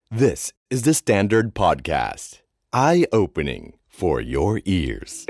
This is the Standard Podcast. Eye-opening for your ears.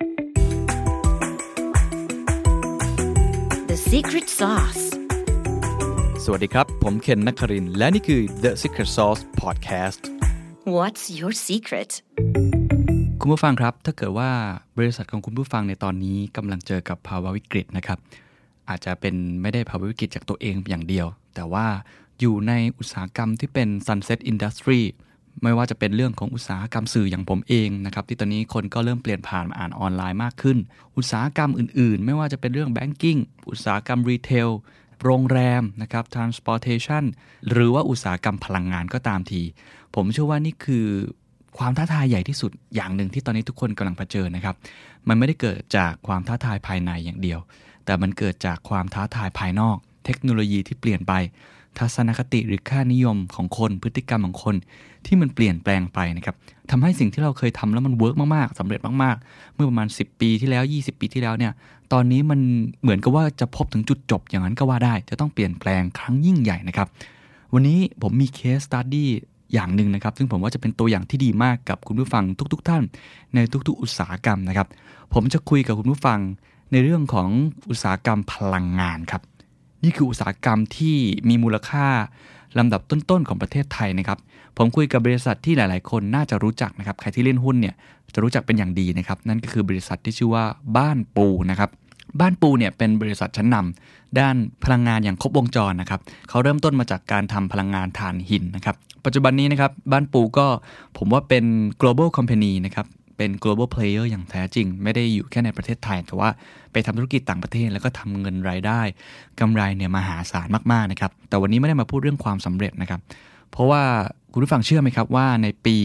The Secret Sauce. สวัสดีครับผมเคนนครินทร์และนี่คือ The Secret Sauce Podcast. What's your secret? คุณผู้ฟังครับถ้าเกิดว่าบริษัทของคุณผู้ฟังในตอนนี้กำลังเจอกับภาวะวิกฤตนะครับอาจจะเป็นไม่ได้ภาวะวิกฤตจากตัวเองอย่างเดียวแต่ว่าอยู่ในอุตสาหกรรมที่เป็น Sunset Industry ไม่ว่าจะเป็นเรื่องของอุตสาหกรรมสื่ออย่างผมเองนะครับที่ตอนนี้คนก็เริ่มเปลี่ยนผ่านมาอ่านออนไลน์มากขึ้นอุตสาหกรรมอื่นๆไม่ว่าจะเป็นเรื่อง Banking อุตสาหกรรม Retail โรงแรมนะครับ Transportation หรือว่าอุตสาหกรรมพลังงานก็ตามทีผมเชื่อว่านี่คือความท้าทายใหญ่ที่สุดอย่างหนึ่งที่ตอนนี้ทุกคนกำลังเผชิญนะครับมันไม่ได้เกิดจากความท้าทายภายในอย่างเดียวแต่มันเกิดจากความท้าทายภายนอกเทคโนโลยีที่เปลี่ยนไปทัศนคติหรือค่านิยมของคนพฤติกรรมของคนที่มันเปลี่ยนแปลงไปนะครับทำให้สิ่งที่เราเคยทำแล้วมันเวิร์กมากๆสำเร็จมากๆเมื่อประมาณ10ปีที่แล้ว20ปีที่แล้วเนี่ยตอนนี้มันเหมือนกับว่าจะพบถึงจุดจบอย่างนั้นก็ว่าได้จะต้องเปลี่ยนแปลงครั้งยิ่งใหญ่นะครับวันนี้ผมมีเคสสตั๊ดดี้อย่างหนึ่งนะครับซึ่งผมว่าจะเป็นตัวอย่างที่ดีมากกับคุณผู้ฟังทุกๆท่านในทุกๆอุตสาหกรรมนะครับผมจะคุยกับคุณผู้ฟังในเรื่องของอุตสาหกรรมพลังงานครับนี่คืออุตสาหกรรมที่มีมูลค่าลำดับต้นๆของประเทศไทยนะครับผมคุยกับบริษัทที่หลายๆคนน่าจะรู้จักนะครับใครที่เล่นหุ้นเนี่ยจะรู้จักเป็นอย่างดีนะครับนั่นก็คือบริษัทที่ชื่อว่าบ้านปูนะครับบ้านปูเนี่ยเป็นบริษัทชั้นนำด้านพลังงานอย่างครบวงจรนะครับเขาเริ่มต้นมาจากการทำพลังงานถ่านหินนะครับปัจจุบันนี้นะครับบ้านปูก็ผมว่าเป็น global company นะครับเป็น global player อย่างแท้จริงไม่ได้อยู่แค่ในประเทศไทยแต่ว่าไปทำธุรกิจต่างประเทศแล้วก็ทำเงินรายได้กำไรเนี่ยมหาศาลมากๆนะครับแต่วันนี้ไม่ได้มาพูดเรื่องความสำเร็จนะครับเพราะว่าคุณผู้ฟังเชื่อไหมครับว่าในปี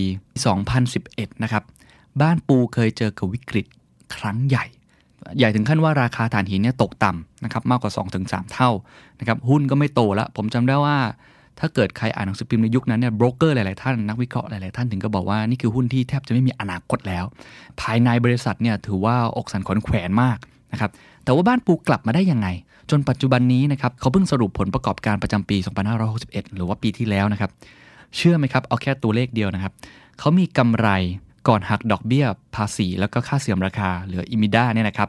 2011 นะครับบ้านปูเคยเจอกับวิกฤตครั้งใหญ่ถึงขั้นว่าราคาถ่านหินเนี่ยตกต่ำนะครับมากกว่า 2-3 เท่านะครับหุ้นก็ไม่โตแล้วผมจำได้ว่าถ้าเกิดใครอ่านหนังสือพิมพ์ในยุคนั้นเนี่ยโบรกเกอร์หลายๆท่านนักวิเคราะห์หลายๆท่านถึงก็บอกว่านี่คือหุ้นที่แทบจะไม่มีอนาคตแล้วภายในบริษัทเนี่ยถือว่าอกสั่นขวัญแขวนมากนะครับแต่ว่าบ้านปูกลับมาได้ยังไงจนปัจจุบันนี้นะครับเขาเพิ่งสรุปผลประกอบการประจำปี 2561 หรือว่าปีที่แล้วนะครับเชื่อไหมครับเอาแค่ตัวเลขเดียวนะครับเขามีกำไรก่อนหักดอกเบี้ยภาษีแล้วก็ค่าเสื่อมราคาหรือ EBITDA เนี่ยนะครับ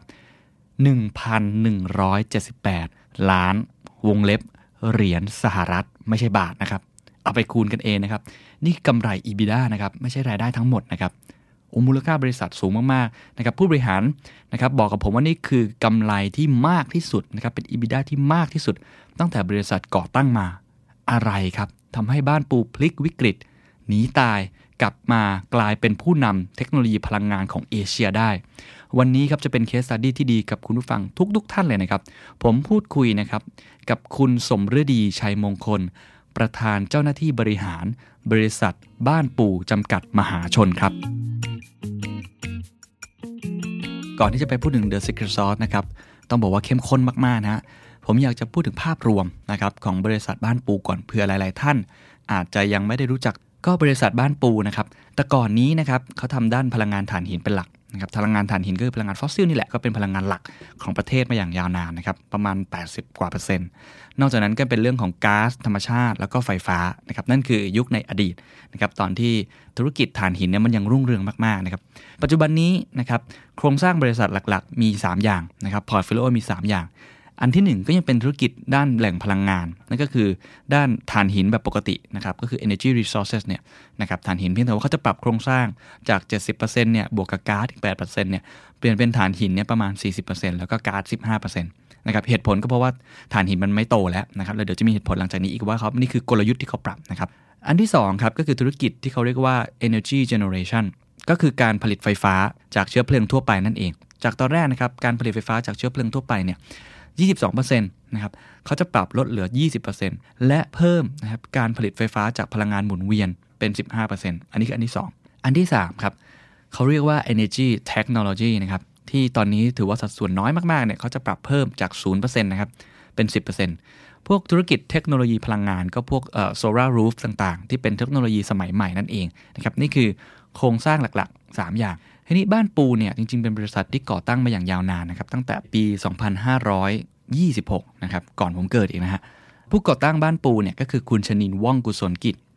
1,178 ล้านวงเล็บเหรียญสหรัฐไม่ใช่บาทนะครับเอาไปคูณกันเองนะครับนี่กำไร EBITDA นะครับไม่ใช่รายได้ทั้งหมดนะครับมูลค่าบริษัทสูงมากๆนะครับผู้บริหารนะครับบอกกับผมว่านี่คือกำไรที่มากที่สุดนะครับเป็น EBITDA ที่มากที่สุดตั้งแต่บริษัทก่อตั้งมาอะไรครับทำให้บ้านปูพลิกวิกฤตหนีตายกลับมากลายเป็นผู้นำเทคโนโลยีพลังงานของเอเชียได้วันนี้ครับจะเป็นเคสสตั๊ดดี้ที่ดีกับคุณผู้ฟังทุกท่านเลยนะครับผมพูดคุยนะครับกับคุณสมฤดีชัยมงคลประธานเจ้าหน้าที่บริหารบริษัทบ้านปูจำกัดมหาชนครับก่อนที่จะไปพูดถึง The Secret Sauce นะครับต้องบอกว่าเข้มข้นมากๆนะฮะผมอยากจะพูดถึงภาพรวมนะครับของบริษัทบ้านปูก่อนเผื่อหลายๆท่านอาจจะยังไม่ได้รู้จักก็บริษัทบ้านปูนะครับแต่ก่อนนี้นะครับเขาทำด้านพลังงานถ่านหินเป็นหลักนะครับพลังงานถ่านหินก็คือพลังงานฟอสซิลนี่แหละก็เป็นพลังงานหลักของประเทศมาอย่างยาวนานนะครับประมาณ80%กว่านอกจากนั้นก็เป็นเรื่องของก๊าซธรรมชาติแล้วก็ไฟฟ้านะครับนั่นคือยุคในอดีตนะครับตอนที่ธุรกิจถ่านหินเนี่ยมันยังรุ่งเรืองมากๆนะครับปัจจุบันนี้นะครับโครงสร้างบริษัทหลักๆมี3อย่างนะครับพอร์ตโฟลิโอมี3อย่างอันที่1ก็ยังเป็นธุรกิจด้านแหล่งพลังงานนั่นก็คือด้านถ่านหินแบบปกตินะครับก็คือ energy resources เนี่ยนะครับถ่านหินเพียงแต่ว่าเขาจะปรับโครงสร้างจาก 70% เนี่ยบวกกับก๊าซอีก 8% เนี่ยเปลี่ยนเป็นถ่านหินเนี่ยประมาณ 40% แล้วก็ก๊าซ 15% นะครับเหตุผลก็เพราะว่าถ่านหินมันไม่โตแล้วนะครับแล้วเดี๋ยวจะมีเหตุผลหลังจากนี้อีกว่าเขานี่คือกลยุทธ์ที่เขาปรับนะครับอันที่2ครับก็คือธุรกิจที่เขาเรียกว่า energy generation ก็คือการผลิตไฟฟ้าจากเชื้อเพลิงทั่วไปนั่นเองจากตอนแรกนะครับการผลิตไฟฟ้าจากเชื้อเพลิงทั่วไปเนี่ย22% นะครับเขาจะปรับลดเหลือ 20% และเพิ่มนะครับการผลิตไฟฟ้าจากพลังงานหมุนเวียนเป็น 15% อันนี้คืออันที่2อันที่3ครับเขาเรียกว่า energy technology นะครับที่ตอนนี้ถือว่าสัดส่วนน้อยมากๆเนี่ยเขาจะปรับเพิ่มจาก 0% นะครับเป็น 10% พวกธุรกิจเทคโนโลยีพลังงานก็พวกsolar roof ต่างๆที่เป็นเทคโนโลยีสมัยใหม่นั่นเองนะครับนี่คือโครงสร้างหลักๆ3อย่างทีนี้บ้านปูเนี่ยจริงๆเป็นบริษัทที่ก่อตั้งมาอย่างยาวนานนะครับตั้งแต่ปี 2526 นะครับก่อนผมเกิดอีกนะฮะผู้ก่อตั้งบ้านปูเนี่ยก็คือคุณชนินทร์ว่องกุศลกิจนะครับ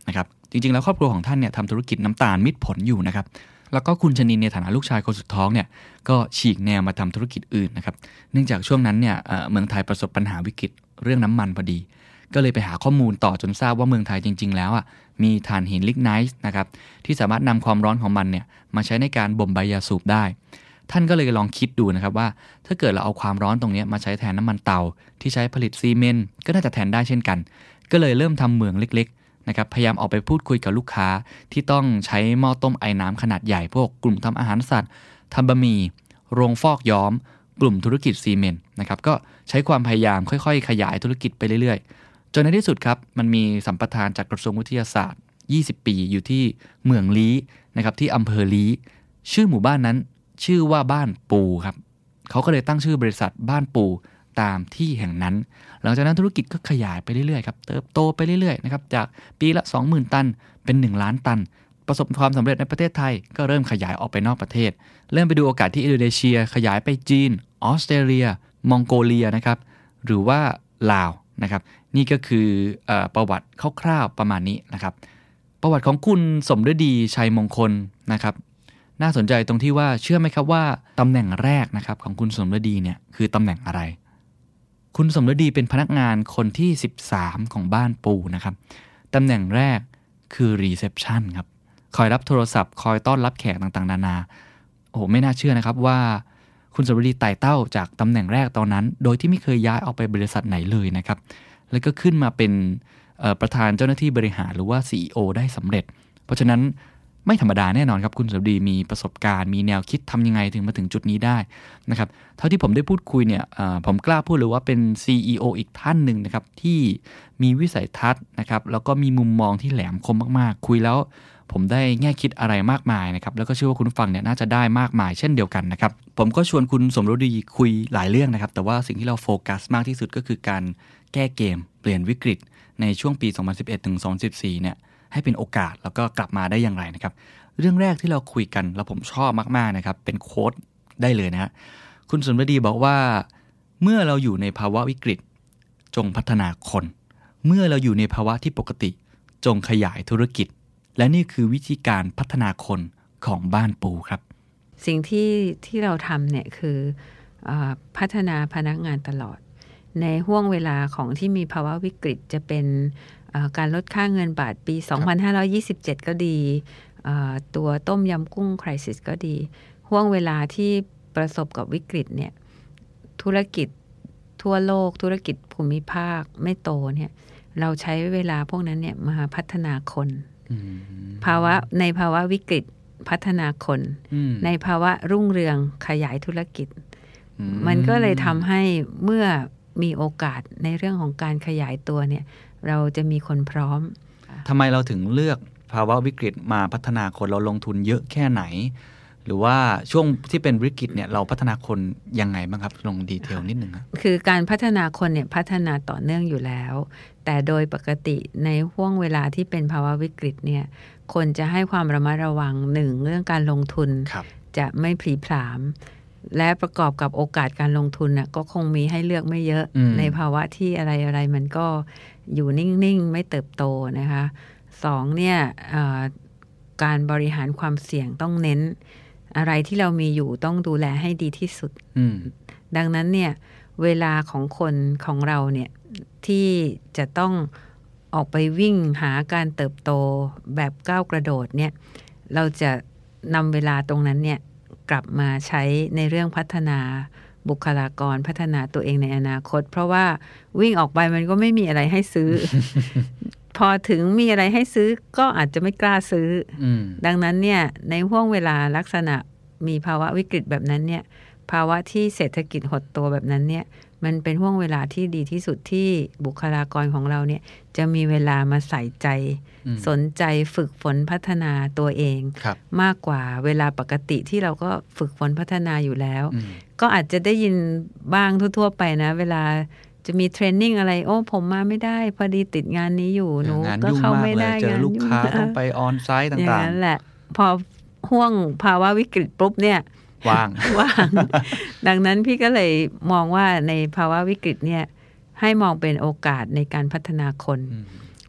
จริงๆแล้วครอบครัวของท่านเนี่ยทำธุรกิจน้ำตาลมิตรผลอยู่นะครับแล้วก็คุณชนินในฐานะลูกชายคนสุดท้องเนี่ยก็ฉีกแนวมาทำธุรกิจอื่นนะครับเนื่องจากช่วงนั้นเนี่ยเมืองไทยประสบปัญหาวิกฤตเรื่องน้ำมันพอดีก็เลยไปหาข้อมูลต่อจนทราบว่าเมืองไทยจริงๆแล้วมีถ่านหินลิกไนท์นะครับที่สามารถนำความร้อนของมันเนี่ยมาใช้ในการบ่มใบยาสูบได้ท่านก็เลยลองคิดดูนะครับว่าถ้าเกิดเราเอาความร้อนตรงนี้มาใช้แทนน้ำมันเตาที่ใช้ผลิตซีเมนต์ก็น่าจะแทนได้เช่นกันก็เลยเริ่มทำเหมืองเล็กๆนะครับพยายามออกไปพูดคุยกับลูกค้าที่ต้องใช้หม้อต้มไอ้น้ำขนาดใหญ่พวกกลุ่มทำอาหารสัตว์ทำบะหมี่โรงฟอกย้อมกลุ่มธุรกิจซีเมนต์นะครับก็ใช้ความพยายามค่อยๆขยายธุรกิจไปเรื่อยๆจนในที่สุดครับมันมีสัมปทานจากกระทรวงวิทยาศาสตร์20 ปีอยู่ที่เมืองลี้นะครับที่อำเภอลี้ชื่อหมู่บ้านนั้นชื่อว่าบ้านปูครับเขาก็เลยตั้งชื่อบริษัทบ้านปูตามที่แห่งนั้นหลังจากนั้นธุรกิจก็ขยายไปเรื่อยๆครับเติบโตไปเรื่อยๆนะครับจากปีละ 20,000 ตันเป็น1ล้านตันประสบความสำเร็จในประเทศไทยก็เริ่มขยายออกไปนอกประเทศเริ่มไปดูโอกาสที่อินโดนีเซียขยายไปจีนออสเตรเลียมองโกเลียนะครับหรือว่าลาวนะครับนี่ก็คือประวัติคร่าวๆประมาณนี้นะครับประวัติของคุณสมฤดีชัยมงคลนะครับน่าสนใจตรงที่ว่าเชื่อไหมครับว่าตำแหน่งแรกนะครับของคุณสมฤดีเนี่ยคือตำแหน่งอะไรคุณสมฤดีเป็นพนักงานคนที่13ของบ้านปูนะครับตำแหน่งแรกคือรีเซพชันครับคอยรับโทรศัพท์คอยต้อนรับแขกต่างๆนานาโอ้โหไม่น่าเชื่อนะครับว่าคุณสมฤดีไต่เต้าจากตำแหน่งแรกตอนนั้นโดยที่ไม่เคยย้ายออกไปบริษัทไหนเลยนะครับแล้วก็ขึ้นมาเป็นประธานเจ้าหน้าที่บริหารหรือว่า CEO ได้สำเร็จเพราะฉะนั้นไม่ธรรมดาแน่นอนครับคุณสมฤดีมีประสบการณ์มีแนวคิดทำยังไงถึงมาถึงจุดนี้ได้นะครับเท่าที่ผมได้พูดคุยเนี่ยผมกล้าพูดเลยว่าเป็น CEO อีกท่านหนึ่งนะครับที่มีวิสัยทัศน์นะครับแล้วก็มีมุมมองที่แหลมคมมากๆคุยแล้วผมได้แง่คิดอะไรมากมายนะครับแล้วก็เชื่อว่าคุณผู้ฟังเนี่ยน่าจะได้มากมายเช่นเดียวกันนะครับผมก็ชวนคุณสมฤดีคุยหลายเรื่องนะครับแต่ว่าสิ่งที่เราโฟกัสมากที่สุดก็คือการแก้เกมเปลี่ยนวิกฤตในช่วงปี 2011 ถึง 2014 เนี่ยให้เป็นโอกาสแล้วก็กลับมาได้อย่างไรนะครับเรื่องแรกที่เราคุยกันแล้วผมชอบมากๆนะครับเป็นโค้ดได้เลยนะฮะคุณสมฤดีบอกว่าเมื่อเราอยู่ในภาวะวิกฤตจงพัฒนาคนเมื่อเราอยู่ในภาวะที่ปกติจงขยายธุรกิจและนี่คือวิธีการพัฒนาคนของบ้านปูครับสิ่งที่เราทำเนี่ยคือพัฒนาพนักงานตลอดในห่วงเวลาของที่มีภาวะวิกฤตจะเป็นการลดค่าเงินบาทปี 2527 ก็ดีตัวต้มยำกุ้งไครซิสก็ดีห่วงเวลาที่ประสบกับวิกฤตเนี่ยธุรกิจทั่วโลกธุรกิจภูมิภาคไม่โตเนี่ยเราใช้เวลาพวกนั้นเนี่ยมาพัฒนาคนในภาวะวิกฤตพัฒนาคนในภาวะรุ่งเรืองขยายธุรกิจมันก็เลยทำให้เมื่อมีโอกาสในเรื่องของการขยายตัวเนี่ยเราจะมีคนพร้อมทำไมเราถึงเลือกภาวะวิกฤตมาพัฒนาคนเราลงทุนเยอะแค่ไหนหรือว่าช่วงที่เป็นวิกฤตเนี่ยเราพัฒนาคนยังไงบ้างครับลงดีเทลนิดนึงครับคือการพัฒนาคนเนี่ยพัฒนาต่อเนื่องอยู่แล้วแต่โดยปกติในห่วงเวลาที่เป็นภาวะวิกฤตเนี่ยคนจะให้ความระมัดระวังหนึ่งเรื่องการลงทุนจะไม่พลีผลามและประกอบกับโอกาสการลงทุนน่ะก็คงมีให้เลือกไม่เยอะในภาวะที่อะไรมันก็อยู่นิ่งๆไม่เติบโตนะคะสองเนี่ยการบริหารความเสี่ยงต้องเน้นอะไรที่เรามีอยู่ต้องดูแลให้ดีที่สุดดังนั้นเนี่ยเวลาของคนของเราเนี่ยที่จะต้องออกไปวิ่งหาการเติบโตแบบก้าวกระโดดเนี่ยเราจะนำเวลาตรงนั้นเนี่ยกลับมาใช้ในเรื่องพัฒนาบุคลากรพัฒนาตัวเองในอนาคตเพราะว่าวิ่งออกไปมันก็ไม่มีอะไรให้ซื้อ พอถึงมีอะไรให้ซื้อก็อาจจะไม่กล้าซื้อดังนั้นเนี่ยในห่วงเวลาลักษณะมีภาวะวิกฤตแบบนั้นเนี่ยภาวะที่เศรษฐกิจหดตัวแบบนั้นเนี่ยมันเป็นห่วงเวลาที่ดีที่สุดที่บุคลากรของเราเนี่ยจะมีเวลามาใส่ใจสนใจฝึกฝนพัฒนาตัวเองมากกว่าเวลาปกติที่เราก็ฝึกฝนพัฒนาอยู่แล้วก็อาจจะได้ยินบ้างทั่วๆไปนะเวลาจะมีเทรนนิ่งอะไรโอ้ผมมาไม่ได้พอดีติดงานนี้อยู่หนูก็เข้าไม่ได้เจอลูกค้าต้องไปออนไซต์ต่างๆอย่างนั้นแหละพอห่วงภาวะวิกฤตปุ๊บเนี่ยว่างดังนั้นพี่ก็เลยมองว่าในภาวะวิกฤตเนี่ยให้มองเป็นโอกาสในการพัฒนาคน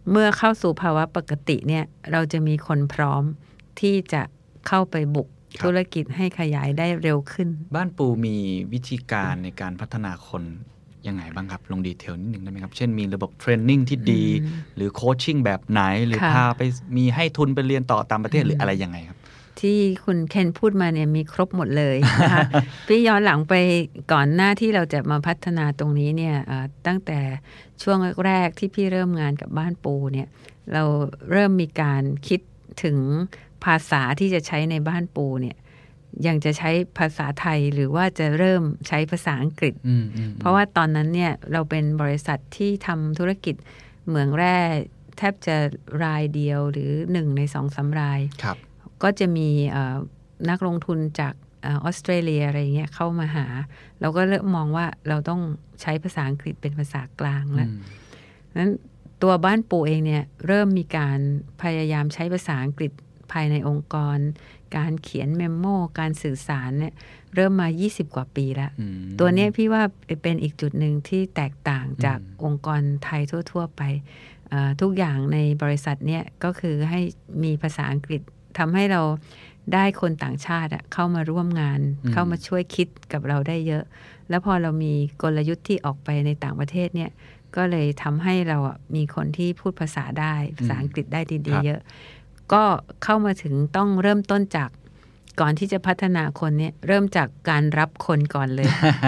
เมื่อเข้าสู่ภาวะปกติเนี่ยเราจะมีคนพร้อมที่จะเข้าไปบุกธุรกิจให้ขยายได้เร็วขึ้นบ้านปูมีวิธีการในการพัฒนาคนยังไงบ้างครับลงดีเทลนิดนึงได้ไหมครับเช่นมีระบบเทรนนิ่งที่ดีหรือโคชชิ่งแบบไหนหรือพาไปมีให้ทุนไปเรียนต่อตามประเทศหรืออะไรยังไงครับที่คุณเคนพูดมาเนี่ยมีครบหมดเลยนะคะ พี่ย้อนหลังไปก่อนหน้าที่เราจะมาพัฒนาตรงนี้เนี่ยตั้งแต่ช่วงแรกที่พี่เริ่มงานกับบ้านปูเนี่ยเราเริ่มมีการคิดถึงภาษาที่จะใช้ในบ้านปูเนี่ยยังจะใช้ภาษาไทยหรือว่าจะเริ่มใช้ภาษาอังกฤษเพราะว่าตอนนั้นเนี่ยเราเป็นบริษัทที่ทำธุรกิจเหมืองแร่แทบจะรายเดียวหรือ1ใน 2-3 รายก็จะมีนักลงทุนจากออสเตรเลียอะไรเงี้ยเข้ามาหาเราก็เริ่มมองว่าเราต้องใช้ภาษาอังกฤษเป็นภาษากลางแล้วนั้นตัวบ้านปูเองเนี่ยเริ่มมีการพยายามใช้ภาษาอังกฤษภายในองค์กรการเขียนเมมโมการสื่อสารเนี่ยเริ่มมา20กว่าปีแล้วตัวนี้พี่ว่าเป็นอีกจุดหนึ่งที่แตกต่างจากองค์กรไทยทั่วๆไปทุกอย่างในบริษัทเนี่ยก็คือให้มีภาษาอังกฤษทำให้เราได้คนต่างชาติเข้ามาร่วมงานเข้ามาช่วยคิดกับเราได้เยอะแล้วพอเรามีกลยุทธ์ที่ออกไปในต่างประเทศเนี่ยก็เลยทำให้เรามีคนที่พูดภาษาได้ภาษาอังกฤษได้ดีๆเยอะก็เข้ามาถึงต้องเริ่มต้นจากก่อนที่จะพัฒนาคนเนี่ยเริ่มจากการรับคนก่อนเลย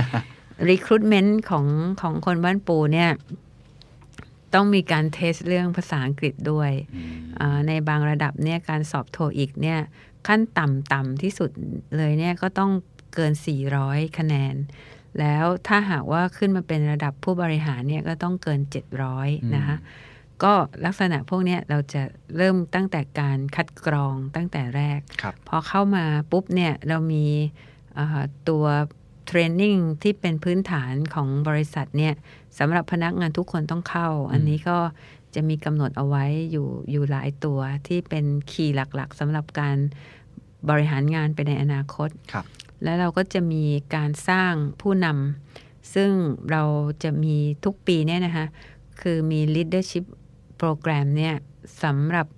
recruitment ของคนบ้านปูเนี่ยต้องมีการเทสเรื่องภาษาอังกฤษด้วยในบางระดับเนี่ยการสอบโทอีกเนี่ยขั้นต่ำที่สุดเลยเนี่ยก็ต้องเกิน400คะแนนแล้วถ้าหากว่าขึ้นมาเป็นระดับผู้บริหารเนี่ยก็ต้องเกิน700นะคะก็ลักษณะพวกนี้เราจะเริ่มตั้งแต่การคัดกรองตั้งแต่แรกพอเข้ามาปุ๊บเนี่ยเรามีตัวเทรนนิ่งที่เป็นพื้นฐานของบริษัทเนี่ยสำหรับพนักงานทุกคนต้องเข้าอันนี้ก็จะมีกำหนดเอาไว้อยู่หลายตัวที่เป็นคีย์หลักๆสำหรับการบริหารงานไปในอนาคตแล้วเราก็จะมีการสร้างผู้นำซึ่งเราจะมีทุกปีเนี่ยนะคะคือมี leadership program เนี่ยสำหรับ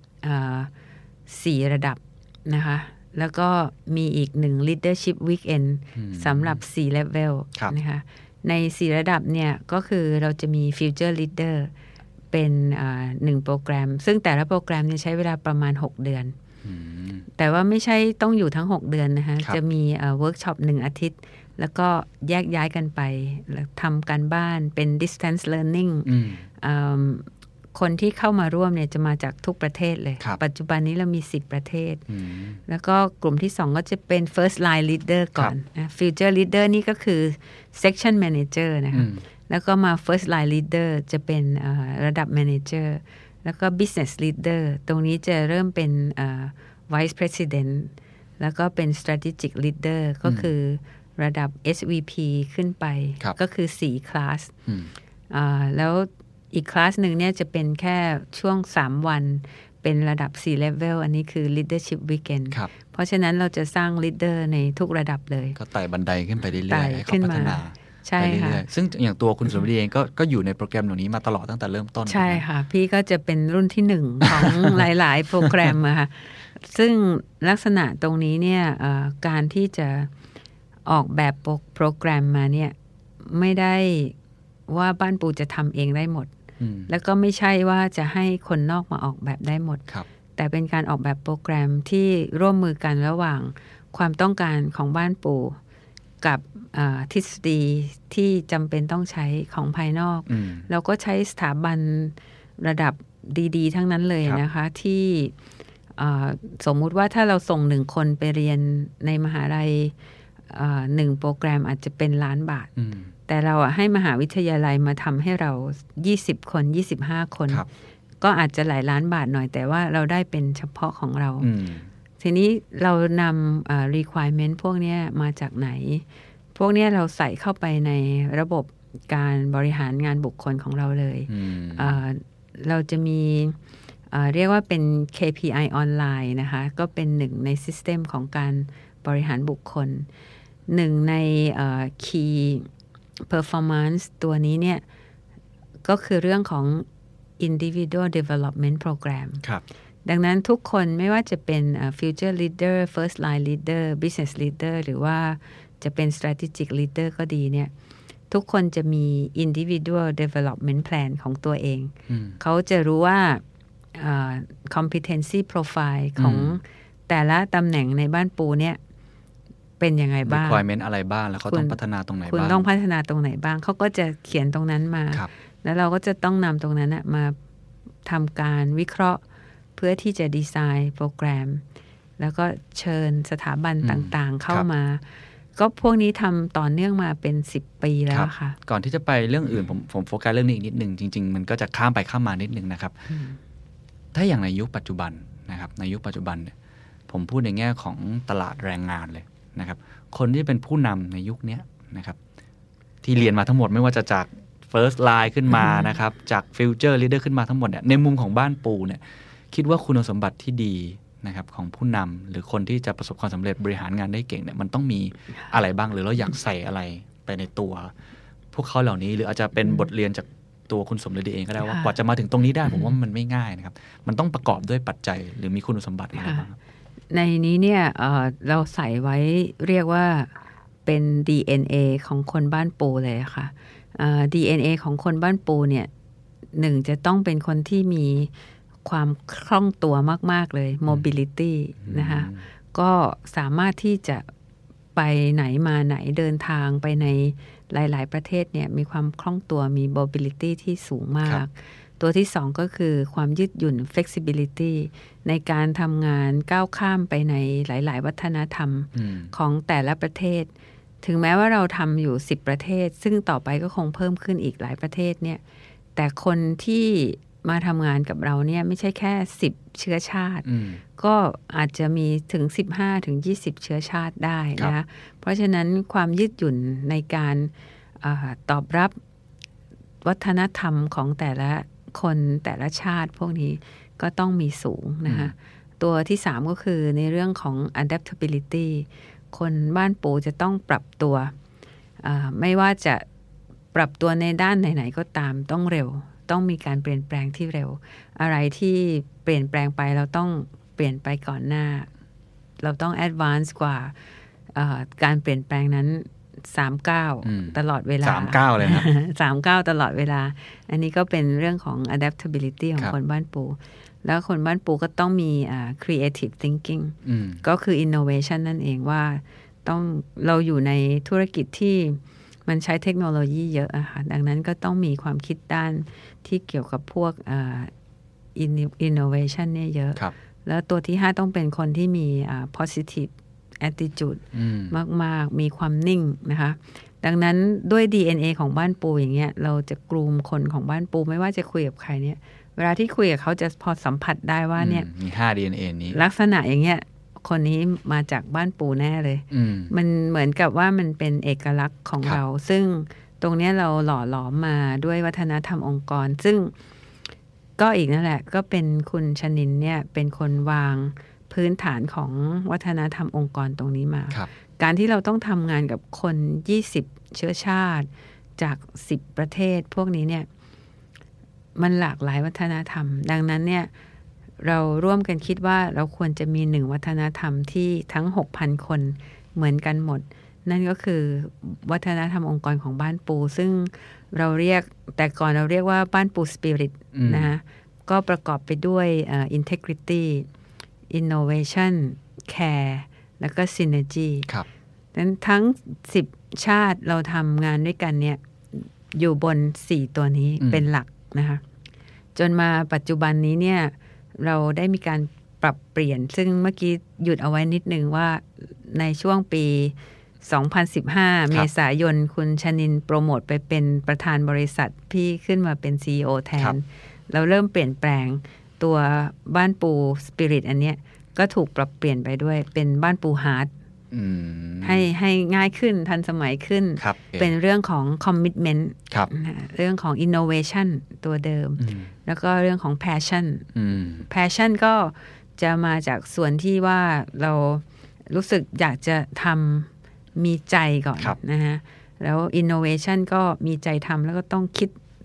4ระดับนะคะแล้วก็มีอีก1 leadership weekend สำหรับ4 level นะคะใน4ระดับเนี่ยก็คือเราจะมี future leader เป็น1โปรแกรมซึ่งแต่ละโปรแกรมเนี่ยใช้เวลาประมาณ6เดือนแต่ว่าไม่ใช่ต้องอยู่ทั้ง6เดือนนะคะจะมีเวิร์กช็อป1อาทิตย์แล้วก็แยกย้ายกันไปทำการบ้านเป็น distance learning คนที่เข้ามาร่วมเนี่ยจะมาจากทุกประเทศเลยปัจจุบันนี้เรามี10ประเทศแล้วก็กลุ่มที่2ก็จะเป็น first line leader ก่อนนะ future leader นี่ก็คือ section manager นะคะแล้วก็มา first line leader จะเป็นระดับ manager แล้วก็ business leader ตรงนี้จะเริ่มเป็นvice president แล้วก็เป็น strategic leader ก็คือระดับ SVP ขึ้นไปก็คือ4คลาสแล้วอีกคลาสหนึ่งเนี่ยจะเป็นแค่ช่วง3วันเป็นระดับ4 level อันนี้คือ leadership weekend เพราะฉะนั้นเราจะสร้าง leader ในทุกระดับเลยก็ไต่บันไดขึ้นไปเรื่อยๆให้เขาพัฒนาใช่ค่ะซึ่งอย่างตัวคุณสุวรรณีเองก็อยู่ในโปรแกรมเหล่านี้มาตลอดตั้งแต่เริ่มต้นใช่ค่ะพี่ก็จะเป็นรุ่นที่1ของ หลายๆโปรแกรมอะค่ะซึ่งลักษณะตรงนี้เนี่ยการที่จะออกแบบโปรแกรมมาเนี่ยไม่ได้ว่าบ้านปูจะทำเองได้หมดแล้วก็ไม่ใช่ว่าจะให้คนนอกมาออกแบบได้หมดแต่เป็นการออกแบบโปรแกรมที่ร่วมมือกันระหว่างความต้องการของบ้านปูกับทฤษฎีที่จำเป็นต้องใช้ของภายนอกเราก็ใช้สถาบันระดับดีๆทั้งนั้นเลยนะคะที่สมมุติว่าถ้าเราส่ง1คนไปเรียนในมหาลัย1โปรแกรมอาจจะเป็นล้านบาทแต่เราให้มหาวิทยาลัยมาทำให้เรา20คน25คนก็อาจจะหลายล้านบาทหน่อยแต่ว่าเราได้เป็นเฉพาะของเราทีนี้เรานำrequirement พวกนี้มาจากไหนพวกนี้เราใส่เข้าไปในระบบการบริหารงานบุคคลของเราเลยเราจะมีเรียกว่าเป็น KPI ออนไลน์นะคะก็เป็นหนึ่งใน system ของการบริหารบุคคลหนึ่งในkey performance ตัวนี้เนี่ยก็คือเรื่องของ individual development program ครับดังนั้นทุกคนไม่ว่าจะเป็น future leader first line leader business leader หรือว่าจะเป็น strategic leader ก็ดีเนี่ยทุกคนจะมี individual development plan ของตัวเองเขาจะรู้ว่าcompetency profile ของแต่ละตำแหน่งในบ้านปูเนี่ยเป็นยังไงบ้าง requirement อะไรบ้างแล้วเขาต้องพัฒนาตรงไหนบ้างคุณต้องพัฒนาตรงไหนบ้างเขาก็จะเขียนตรงนั้นมาแล้วเราก็จะต้องนำตรงนั้นมาทำการวิเคราะห์เพื่อที่จะดีไซน์โปรแกรมแล้วก็เชิญสถาบันต่างๆเข้ามาก็พวกนี้ทำต่อเนื่องมาเป็น10 ปีแล้วค่ะก่อนที่จะไปเรื่องอื่นผมโฟกัสเรื่องนี้อีกนิดนึงจริงๆมันก็จะข้ามไปข้ามมานิดนึงนะครับถ้าอย่างในยุคปัจจุบันนะครับในยุคปัจจุบันเนี่ยผมพูดในแง่ของตลาดแรงงานเลยนะครับคนที่เป็นผู้นำในยุคนี้นะครับที่เรียนมาทั้งหมดไม่ว่าจะจาก first line ขึ้นมานะครับจาก future leader ขึ้นมาทั้งหมดเนี่ยในมุมของบ้านปูเนี่ยคิดว่าคุณสมบัติที่ดีนะครับของผู้นำหรือคนที่จะประสบความสำเร็จบริหารงานได้เก่งเนี่ยมันต้องมีอะไรบ้างหรือเราอยากใส่อะไรไปในตัวพวกเขาเหล่านี้หรืออาจจะเป็นบทเรียนจากตัวคุณสมฤดีเองก็ได้ว่ากว่าจะมาถึงตรงนี้ได้ผมว่ามันไม่ง่ายนะครับมันต้องประกอบด้วยปัจจัยหรือมีคุณสมบัติอะไรบ้างในนี้เนี่ยเราใส่ไว้เรียกว่าเป็น DNA ของคนบ้านปูเลยค่ะDNA ของคนบ้านปูเนี่ยหนึ่งจะต้องเป็นคนที่มีความคล่องตัวมากๆเลย mobility นะคะก็สามารถที่จะไปไหนมาไหนเดินทางไปในหลายๆประเทศเนี่ยมีความคล่องตัวมี mobility ที่สูงมากตัวที่สองก็คือความยืดหยุ่น flexibility ในการทำงานก้าวข้ามไปในหลายๆวัฒนธรรมของแต่ละประเทศถึงแม้ว่าเราทำอยู่10ประเทศซึ่งต่อไปก็คงเพิ่มขึ้นอีกหลายประเทศเนี่ยแต่คนที่มาทำงานกับเราเนี่ยไม่ใช่แค่10เชื้อชาติก็อาจจะมีถึง15ถึง20เชื้อชาติได้นะคะเพราะฉะนั้นความยืดหยุ่นในการตอบรับวัฒนธรรมของแต่ละคนแต่ละชาติพวกนี้ก็ต้องมีสูงนะคะตัวที่3ก็คือในเรื่องของ adaptability คนบ้านปูจะต้องปรับตัวไม่ว่าจะปรับตัวในด้านไหนๆก็ตามต้องเร็วต้องมีการเปลี่ยนแปลงที่เร็วอะไรที่เปลี่ยนแปลงไปเราต้องเปลี่ยนไปก่อนหน้าเราต้อง advance กว่าการเปลี่ยนแปลงนั้น39ตลอดเวลา 39เลยนะ 39ตลอดเวลาอันนี้ก็เป็นเรื่องของ adaptability ของคนบ้านปูแล้วคนบ้านปูก็ต้องมีcreative thinking ก็คือ innovation นั่นเองว่าต้องเราอยู่ในธุรกิจที่มันใช้เทคโนโลยีเยอะอะค่ะดังนั้นก็ต้องมีความคิดด้านที่เกี่ยวกับพวกinnovation เนี่ยเยอะแล้วตัวที่5ต้องเป็นคนที่มีpositive attitude มากๆมีความนิ่งนะคะดังนั้นด้วย DNA ของบ้านปูอย่างเงี้ยเราจะกลุ่มคนของบ้านปูไม่ว่าจะคุยกับใครเนี่ยเวลาที่คุยกับเขาจะพอสัมผัสได้ว่าเนี่ยมี5 DNA นี้ลักษณะอย่างเงี้ยคนนี้มาจากบ้านปูแน่เลยมันเหมือนกับว่ามันเป็นเอกลักษณ์ของเราซึ่งตรงนี้เราหล่อหลอมมาด้วยวัฒนธรรมองค์กรซึ่งก็อีกนั่นแหละก็เป็นคุณชนินเนี่ยเป็นคนวางพื้นฐานของวัฒนธรรมองค์กรตรงนี้มาการที่เราต้องทำงานกับคน20เชื้อชาติจาก10ประเทศพวกนี้เนี่ยมันหลากหลายวัฒนธรรมดังนั้นเนี่ยเราร่วมกันคิดว่าเราควรจะมี1วัฒนธรรมที่ทั้ง 6,000 คนเหมือนกันหมดนั่นก็คือวัฒนธรรมองค์กรของบ้านปูซึ่งเราเรียกแต่ก่อนเราเรียกว่าบ้านปูสปิริตนะคะก็ประกอบไปด้วยintegrity innovation care แล้วก็ synergy ครับนั้นทั้ง10ชาติเราทำงานด้วยกันเนี่ยอยู่บน4ตัวนี้เป็นหลักนะคะจนมาปัจจุบันนี้เนี่ยเราได้มีการปรับเปลี่ยนซึ่งเมื่อกี้หยุดเอาไว้นิดนึงว่าในช่วงปี2015เมษายนคุณชนินโปรโมทไปเป็นประธานบริษัทพี่ขึ้นมาเป็น CEO แทนเราเริ่มเปลี่ยนแปลงตัวบ้านปูสปิริตอันเนี้ยก็ถูกปรับเปลี่ยนไปด้วยเป็นบ้านปูฮาร์ดให้ง่ายขึ้นทันสมัยขึ้นเป็นเรื่องของ commitment เรื่องของ innovation ตัวเดิมแล้วก็เรื่องของ passion ก็จะมาจากส่วนที่ว่าเรารู้สึกอยากจะทำมีใจก่อนนะฮะแล้ว innovation ก็มีใจทำแล้วก็ต้องคิด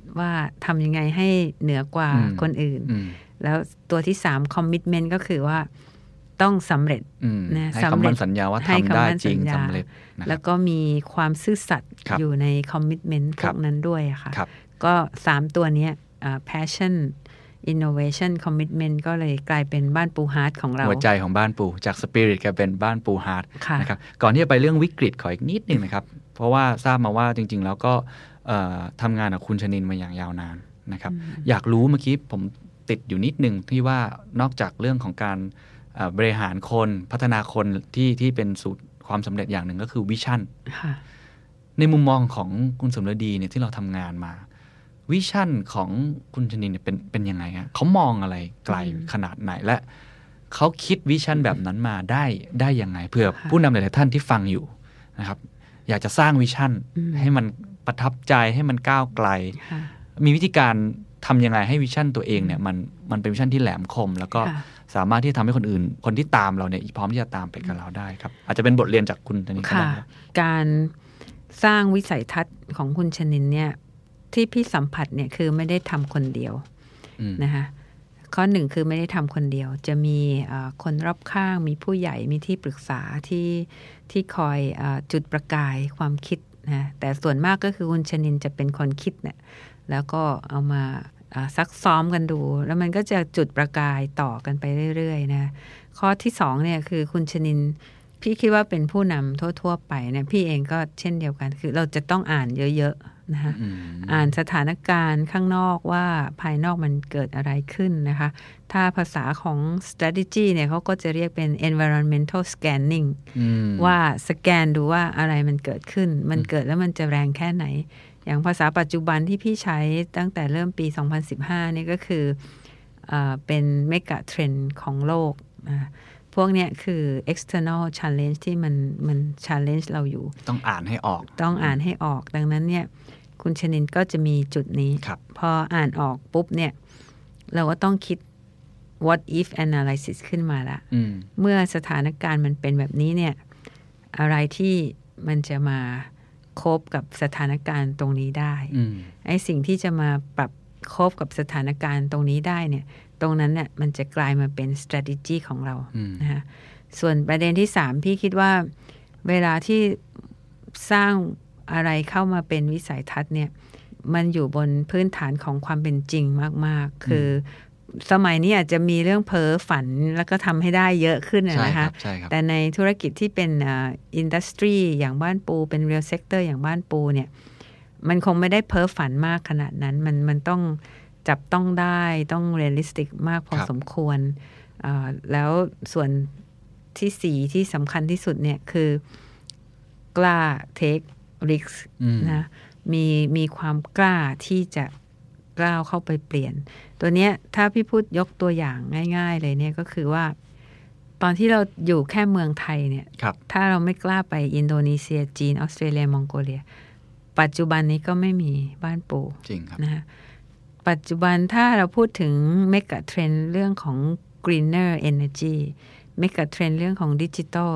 ว่าทำยังไงให้เหนือกว่าคนอื่นแล้วตัวที่3 commitment ก็คือว่าต้องสำเร็จนะให้คำมั่นสัญญาว่าทำได้จริงสำเร็จแล้วก็มีความซื่อสัตย์อยู่ใน commitment พวกนั้นด้วยค่ะก็3ตัวนี้passion innovation commitment ก็เลยกลายเป็นบ้านปูฮาร์ทของเราหัวใจของบ้านปูจาก spirit กลายเป็นบ้านปูฮาร์ทนะครับก่อนที่จะไปเรื่องวิกฤตขออีกนิดนึงนะครับเพราะว่าทราบมาว่าจริงๆแล้วก็ทำงานกับคุณชนินมาอย่างยาวนานนะครับอยากรู้เมื่อกี้ผมติดอยู่นิดนึงที่ว่านอกจากเรื่องของการบริหารคนพัฒนาคนที่เป็นสูตรความสำเร็จอย่างหนึ่งก็คือวิชั่นในมุมมองของคุณสมฤดีเนี่ยที่เราทำงานมาวิชั่นของคุณชนินเนี่ยเป็นยังไงฮะเขามองอะไรไกลขนาดไหนและเขาคิดวิชั่นแบบนั้นมาได้ยังไงเพื่อผู้นำหลายๆท่านที่ฟังอยู่นะครับอยากจะสร้างวิชั่นให้มันประทับใจให้มันก้าวไกลมีวิธีการทำยังไงให้วิชั่นตัวเองเนี่ยมันเป็นวิชั่นที่แหลมคมแล้วก็สามารถที่จะทำให้คนอื่นคนที่ตามเราเนี่ยพร้อมที่จะตามไปกับเราได้ครับอาจจะเป็นบทเรียนจากคุณชนินก็ได้ครับการสร้างวิสัยทัศน์ของคุณชนินเนี่ยที่พี่สัมผัสเนี่ยคือไม่ได้ทำคนเดียวนะคะข้อหนึ่งคือไม่ได้ทำคนเดียวจะมีคนรอบข้างมีผู้ใหญ่มีที่ปรึกษาที่คอยจุดประกายความคิดนะแต่ส่วนมากก็คือคุณชนินจะเป็นคนคิดเนี่ยแล้วก็เอามาซักซ้อมกันดูแล้วมันก็จะจุดประกายต่อกันไปเรื่อยๆนะข้อที่2เนี่ยคือคุณชนินพี่คิดว่าเป็นผู้นำทั่วๆไปเนี่ยพี่เองก็เช่นเดียวกันคือเราจะต้องอ่านเยอะๆนะคะอ่านสถานการณ์ข้างนอกว่าภายนอกมันเกิดอะไรขึ้นนะคะถ้าภาษาของ strategy เนี่ยเขาก็จะเรียกเป็น environmental scanning ว่าสแกนดูว่าอะไรมันเกิดขึ้นมันเกิดแล้วมันจะแรงแค่ไหนอย่างภาษาปัจจุบันที่พี่ใช้ตั้งแต่เริ่มปี 2015 นี่ก็คือเป็นเมกะเทรนด์ของโลกพวกเนี้ยคือ external challenge ที่มัน challenge เราอยู่ต้องอ่านให้ออกดังนั้นเนี่ยคุณชนินก็จะมีจุดนี้พออ่านออกปุ๊บเนี่ยเราก็ต้องคิด what if analysis ขึ้นมาละเมื่อสถานการณ์มันเป็นแบบนี้เนี่ยอะไรที่มันจะมาโคบกับสถานการณ์ตรงนี้ได้ไอ้สิ่งที่จะมาปรับโคบกับสถานการณ์ตรงนี้ได้เนี่ยตรงนั้นเนี่ยมันจะกลายมาเป็น strategy ของเรานะคะส่วนประเด็นที่3พี่คิดว่าเวลาที่สร้างอะไรเข้ามาเป็นวิสัยทัศน์เนี่ยมันอยู่บนพื้นฐานของความเป็นจริงมากๆคือสมัยนี้อาจจะมีเรื่องเพ้อฝันแล้วก็ทำให้ได้เยอะขึ้นนะคะแต่ในธุรกิจที่เป็นอินดัสทรีอย่างบ้านปูเป็น real sector อย่างบ้านปูเนี่ยมันคงไม่ได้เพ้อฝันมากขนาดนั้นมันต้องจับต้องได้ต้องเรียลลิสติกมากพอสมควรแล้วส่วนที่4ที่สำคัญที่สุดเนี่ยคือกล้า take risk นะมีความกล้าที่จะก้าวเข้าไปเปลี่ยนตัวเนี้ยถ้าพี่พูดยกตัวอย่างง่ายๆเลยเนี่ยก็คือว่าตอนที่เราอยู่แค่เมืองไทยเนี่ยถ้าเราไม่กล้าไปอินโดนีเซียจีนออสเตรเลียมองโกเลียปัจจุบันนี้ก็ไม่มีบ้านปูจริงครับนะปัจจุบันถ้าเราพูดถึงเมกะเทรนด์เรื่องของ greener energy เมกะเทรนด์เรื่องของ digital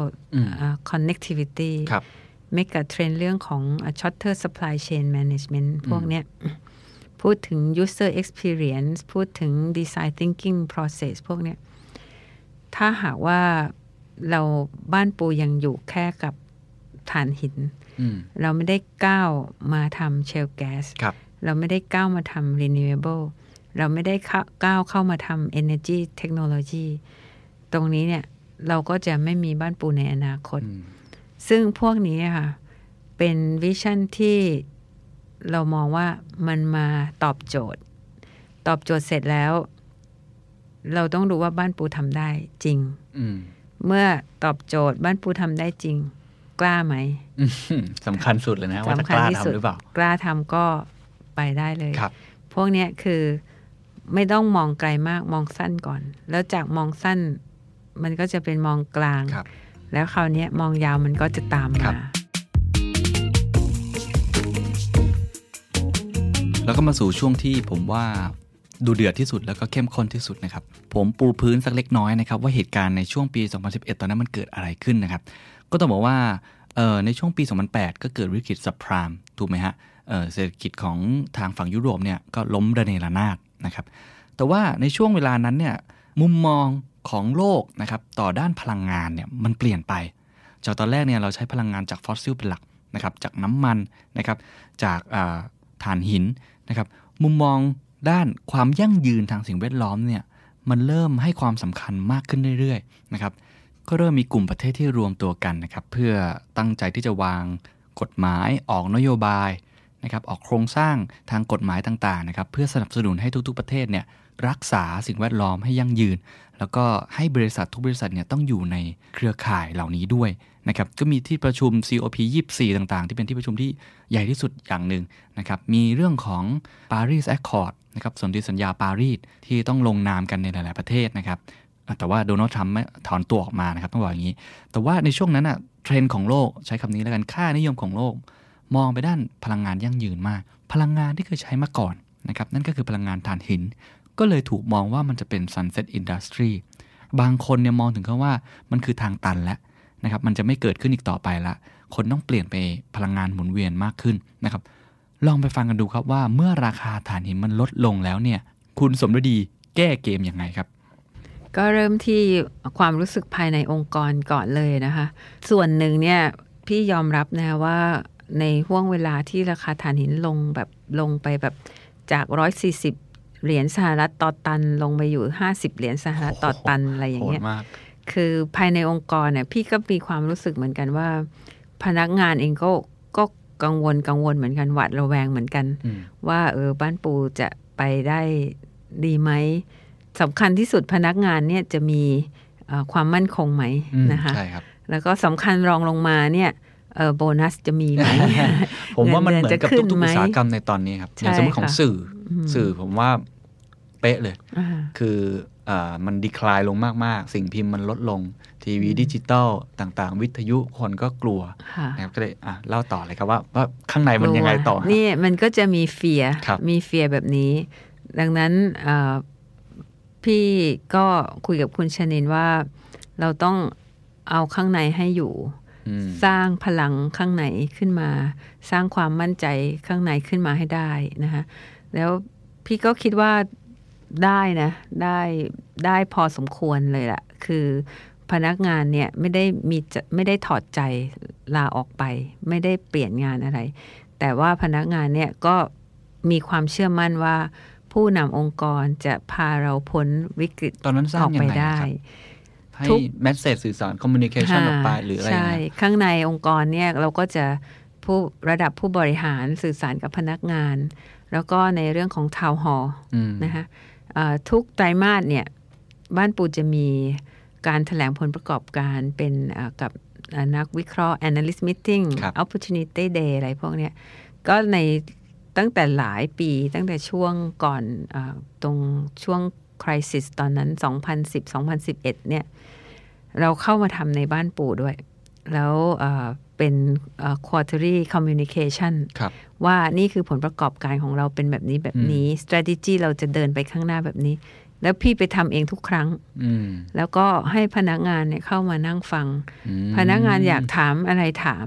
connectivity เมกะเทรนด์เรื่องของ shorter supply chain management พวกเนี้ยพูดถึง user experience พูดถึง design thinking process พวกเนี้ยถ้าหากว่าเราบ้านปูยังอยู่แค่กับถ่านหินเราไม่ได้ก้าวมาทำ shale gas เราไม่ได้ก้าวมาทำ renewable เราไม่ได้ก้าวเข้ามาทำ energy technology ตรงนี้เนี่ยเราก็จะไม่มีบ้านปูในอนาคตซึ่งพวกนี้ค่ะเป็นวิชั่นที่เรามองว่ามันมาตอบโจทย์เสร็จแล้วเราต้องดูว่าบ้านปูทำได้จริงเมื่อตอบโจทย์บ้านปูทำได้จริงกล้าไหมสำคัญสุดเลยนะว่าจะกล้าทำหรือเปล่ากล้าทำก็ไปได้เลยพวกนี้คือไม่ต้องมองไกลมากมองสั้นก่อนแล้วจากมองสั้นมันก็จะเป็นมองกลางแล้วคราวนี้มองยาวมันก็จะตามมาแล้วก็มาสู่ช่วงที่ผมว่าดูเดือดที่สุดแล้วก็เข้มข้นที่สุดนะครับผมปูพื้นสักเล็กน้อยนะครับว่าเหตุการณ์ในช่วงปี 2011 ตอนนั้นมันเกิดอะไรขึ้นนะครับก็ต้องบอกว่าในช่วงปี2008ก็เกิดวิกฤตซับไพรม์ถูกไหมฮะเศรษฐกิจของทางฝั่งยุโรปเนี่ยก็ล้มระเนระนาดนะครับแต่ว่าในช่วงเวลานั้นเนี่ยมุมมองของโลกนะครับต่อด้านพลังงานเนี่ยมันเปลี่ยนไปจากตอนแรกเนี่ยเราใช้พลังงานจากฟอสซิลเป็นหลักนะครับจากน้ำมันนะครับจากถ่านหินนะครับมุมมองด้านความยั่งยืนทางสิ่งแวดล้อมเนี่ยมันเริ่มให้ความสำคัญมากขึ้นเรื่อยๆนะครับก็เริ่มมีกลุ่มประเทศที่รวมตัวกันนะครับเพื่อตั้งใจที่จะวางกฎหมายออกนโยบายนะครับออกโครงสร้างทางกฎหมายต่างๆนะครับเพื่อสนับสนุนให้ทุกๆประเทศเนี่ยรักษาสิ่งแวดล้อมให้ยั่งยืนแล้วก็ให้บริษัททุกบริษัทเนี่ยต้องอยู่ในเครือข่ายเหล่านี้ด้วยนะครับก็มีที่ประชุม COP24 ต่างๆที่เป็นที่ประชุมที่ใหญ่ที่สุดอย่างหนึ่งนะครับมีเรื่องของ Paris Accord นะครับสนธิสัญญาปารีสที่ต้องลงนามกันในหลายๆประเทศนะครับแต่ว่าโดนัลด์ทรัมป์ถอนตัวออกมานะครับต้องบอกอย่างนี้แต่ว่าในช่วงนั้นอะเทรนด์ของโลกใช้คำนี้แล้วกันค่านิยมของโลกมองไปด้านพลังงานยั่งยืนมากพลังงานที่เคยใช้มาก่อนนะครับนั่นก็คือพลังงานถ่านหินก็เลยถูกมองว่ามันจะเป็น sunset industry บางคนเนี่ยมองถึงเขาว่ามันคือทางตันแล้วนะครับมันจะไม่เกิดขึ้นอีกต่อไปละคนต้องเปลี่ยนไปพลังงานหมุนเวียนมากขึ้นนะครับลองไปฟังกันดูครับว่าเมื่อราคาถ่านหินมันลดลงแล้วเนี่ยคุณสมฤดีแก้เกมยังไงครับก็เริ่มที่ความรู้สึกภายในองค์กรก่อนเลยนะคะส่วนหนึ่งเนี่ยพี่ยอมรับนะว่าในห่วงเวลาที่ราคาถ่านหินลงไปแบบจาก140เหรียญสหรัฐต่อตันลงไปอยู่50เหรียญสหรัฐต่อตันอะไรอย่างเงี้ยคือภายในองค์กรเนี่ยพี่ก็มีความรู้สึกเหมือนกันว่าพนักงานเองก็กังวลเหมือนกันหวาดระแวงเหมือนกันว่าบ้านปูจะไปได้ดีไหมสำคัญที่สุดพนักงานเนี่ยจะมีความมั่นคงไหมนะคะใช่ครับแล้วก็สำคัญรองลงมาเนี่ยโบนัสจะมีไหมผมว่ามันเหมือนกับทุกอุตสาหกรรมในตอนนี้ครับอย่างสมมติของสื่อผมว่าเป๊ะเลยคือมันดีคลายลงมากๆสิ่งพิมพ์มันลดลงทีวีดิจิตอลต่างๆวิทยุคนก็กลัวนะครับก็เลยเล่าต่อเลยครับว่าข้างในมันยังไงต่อนี่มันก็จะมีเฟียร์แบบนี้ดังนั้นพี่ก็คุยกับคุณชนินว่าเราต้องเอาข้างในให้อยู่สร้างพลังข้างในขึ้นมาสร้างความมั่นใจข้างในขึ้นมาให้ได้นะคะแล้วพี่ก็คิดว่าได้นะได้พอสมควรเลยล่ะคือพนักงานเนี่ยไม่ได้ถอดใจลาออกไปไม่ได้เปลี่ยนงานอะไรแต่ว่าพนักงานเนี่ยก็มีความเชื่อมั่นว่าผู้นำองค์กรจะพาเราพ้นวิกฤตตอนนั้นสร้างยังไงครับให้แมสเสจสื่อสารคอมมิวนิเคชันออกไปหรืออะไรใช่ข้างในองค์กรเนี่ยเราก็จะระดับผู้บริหารสื่อสารกับพนักงานแล้วก็ในเรื่องของทาวน์ฮอลล์นะคะทุกไตรมาสเนี่ยบ้านปูจะมีการแถลงผลประกอบการเป็นกับนักวิเคราะห์ analyst meeting opportunity day อะไรพวกเนี้ยก็ในตั้งแต่หลายปีตั้งแต่ช่วงก่อนตรงช่วง crisis ตอนนั้น 2010-2011 เนี่ยเราเข้ามาทำในบ้านปูด้วยแล้วเป็น quarterly communication ว่านี่คือผลประกอบการของเราเป็นแบบนี้ strategy เราจะเดินไปข้างหน้าแบบนี้แล้วพี่ไปทำเองทุกครั้งแล้วก็ให้พนักงานเนี่ยเข้ามานั่งฟังพนักงานอยากถามอะไรถาม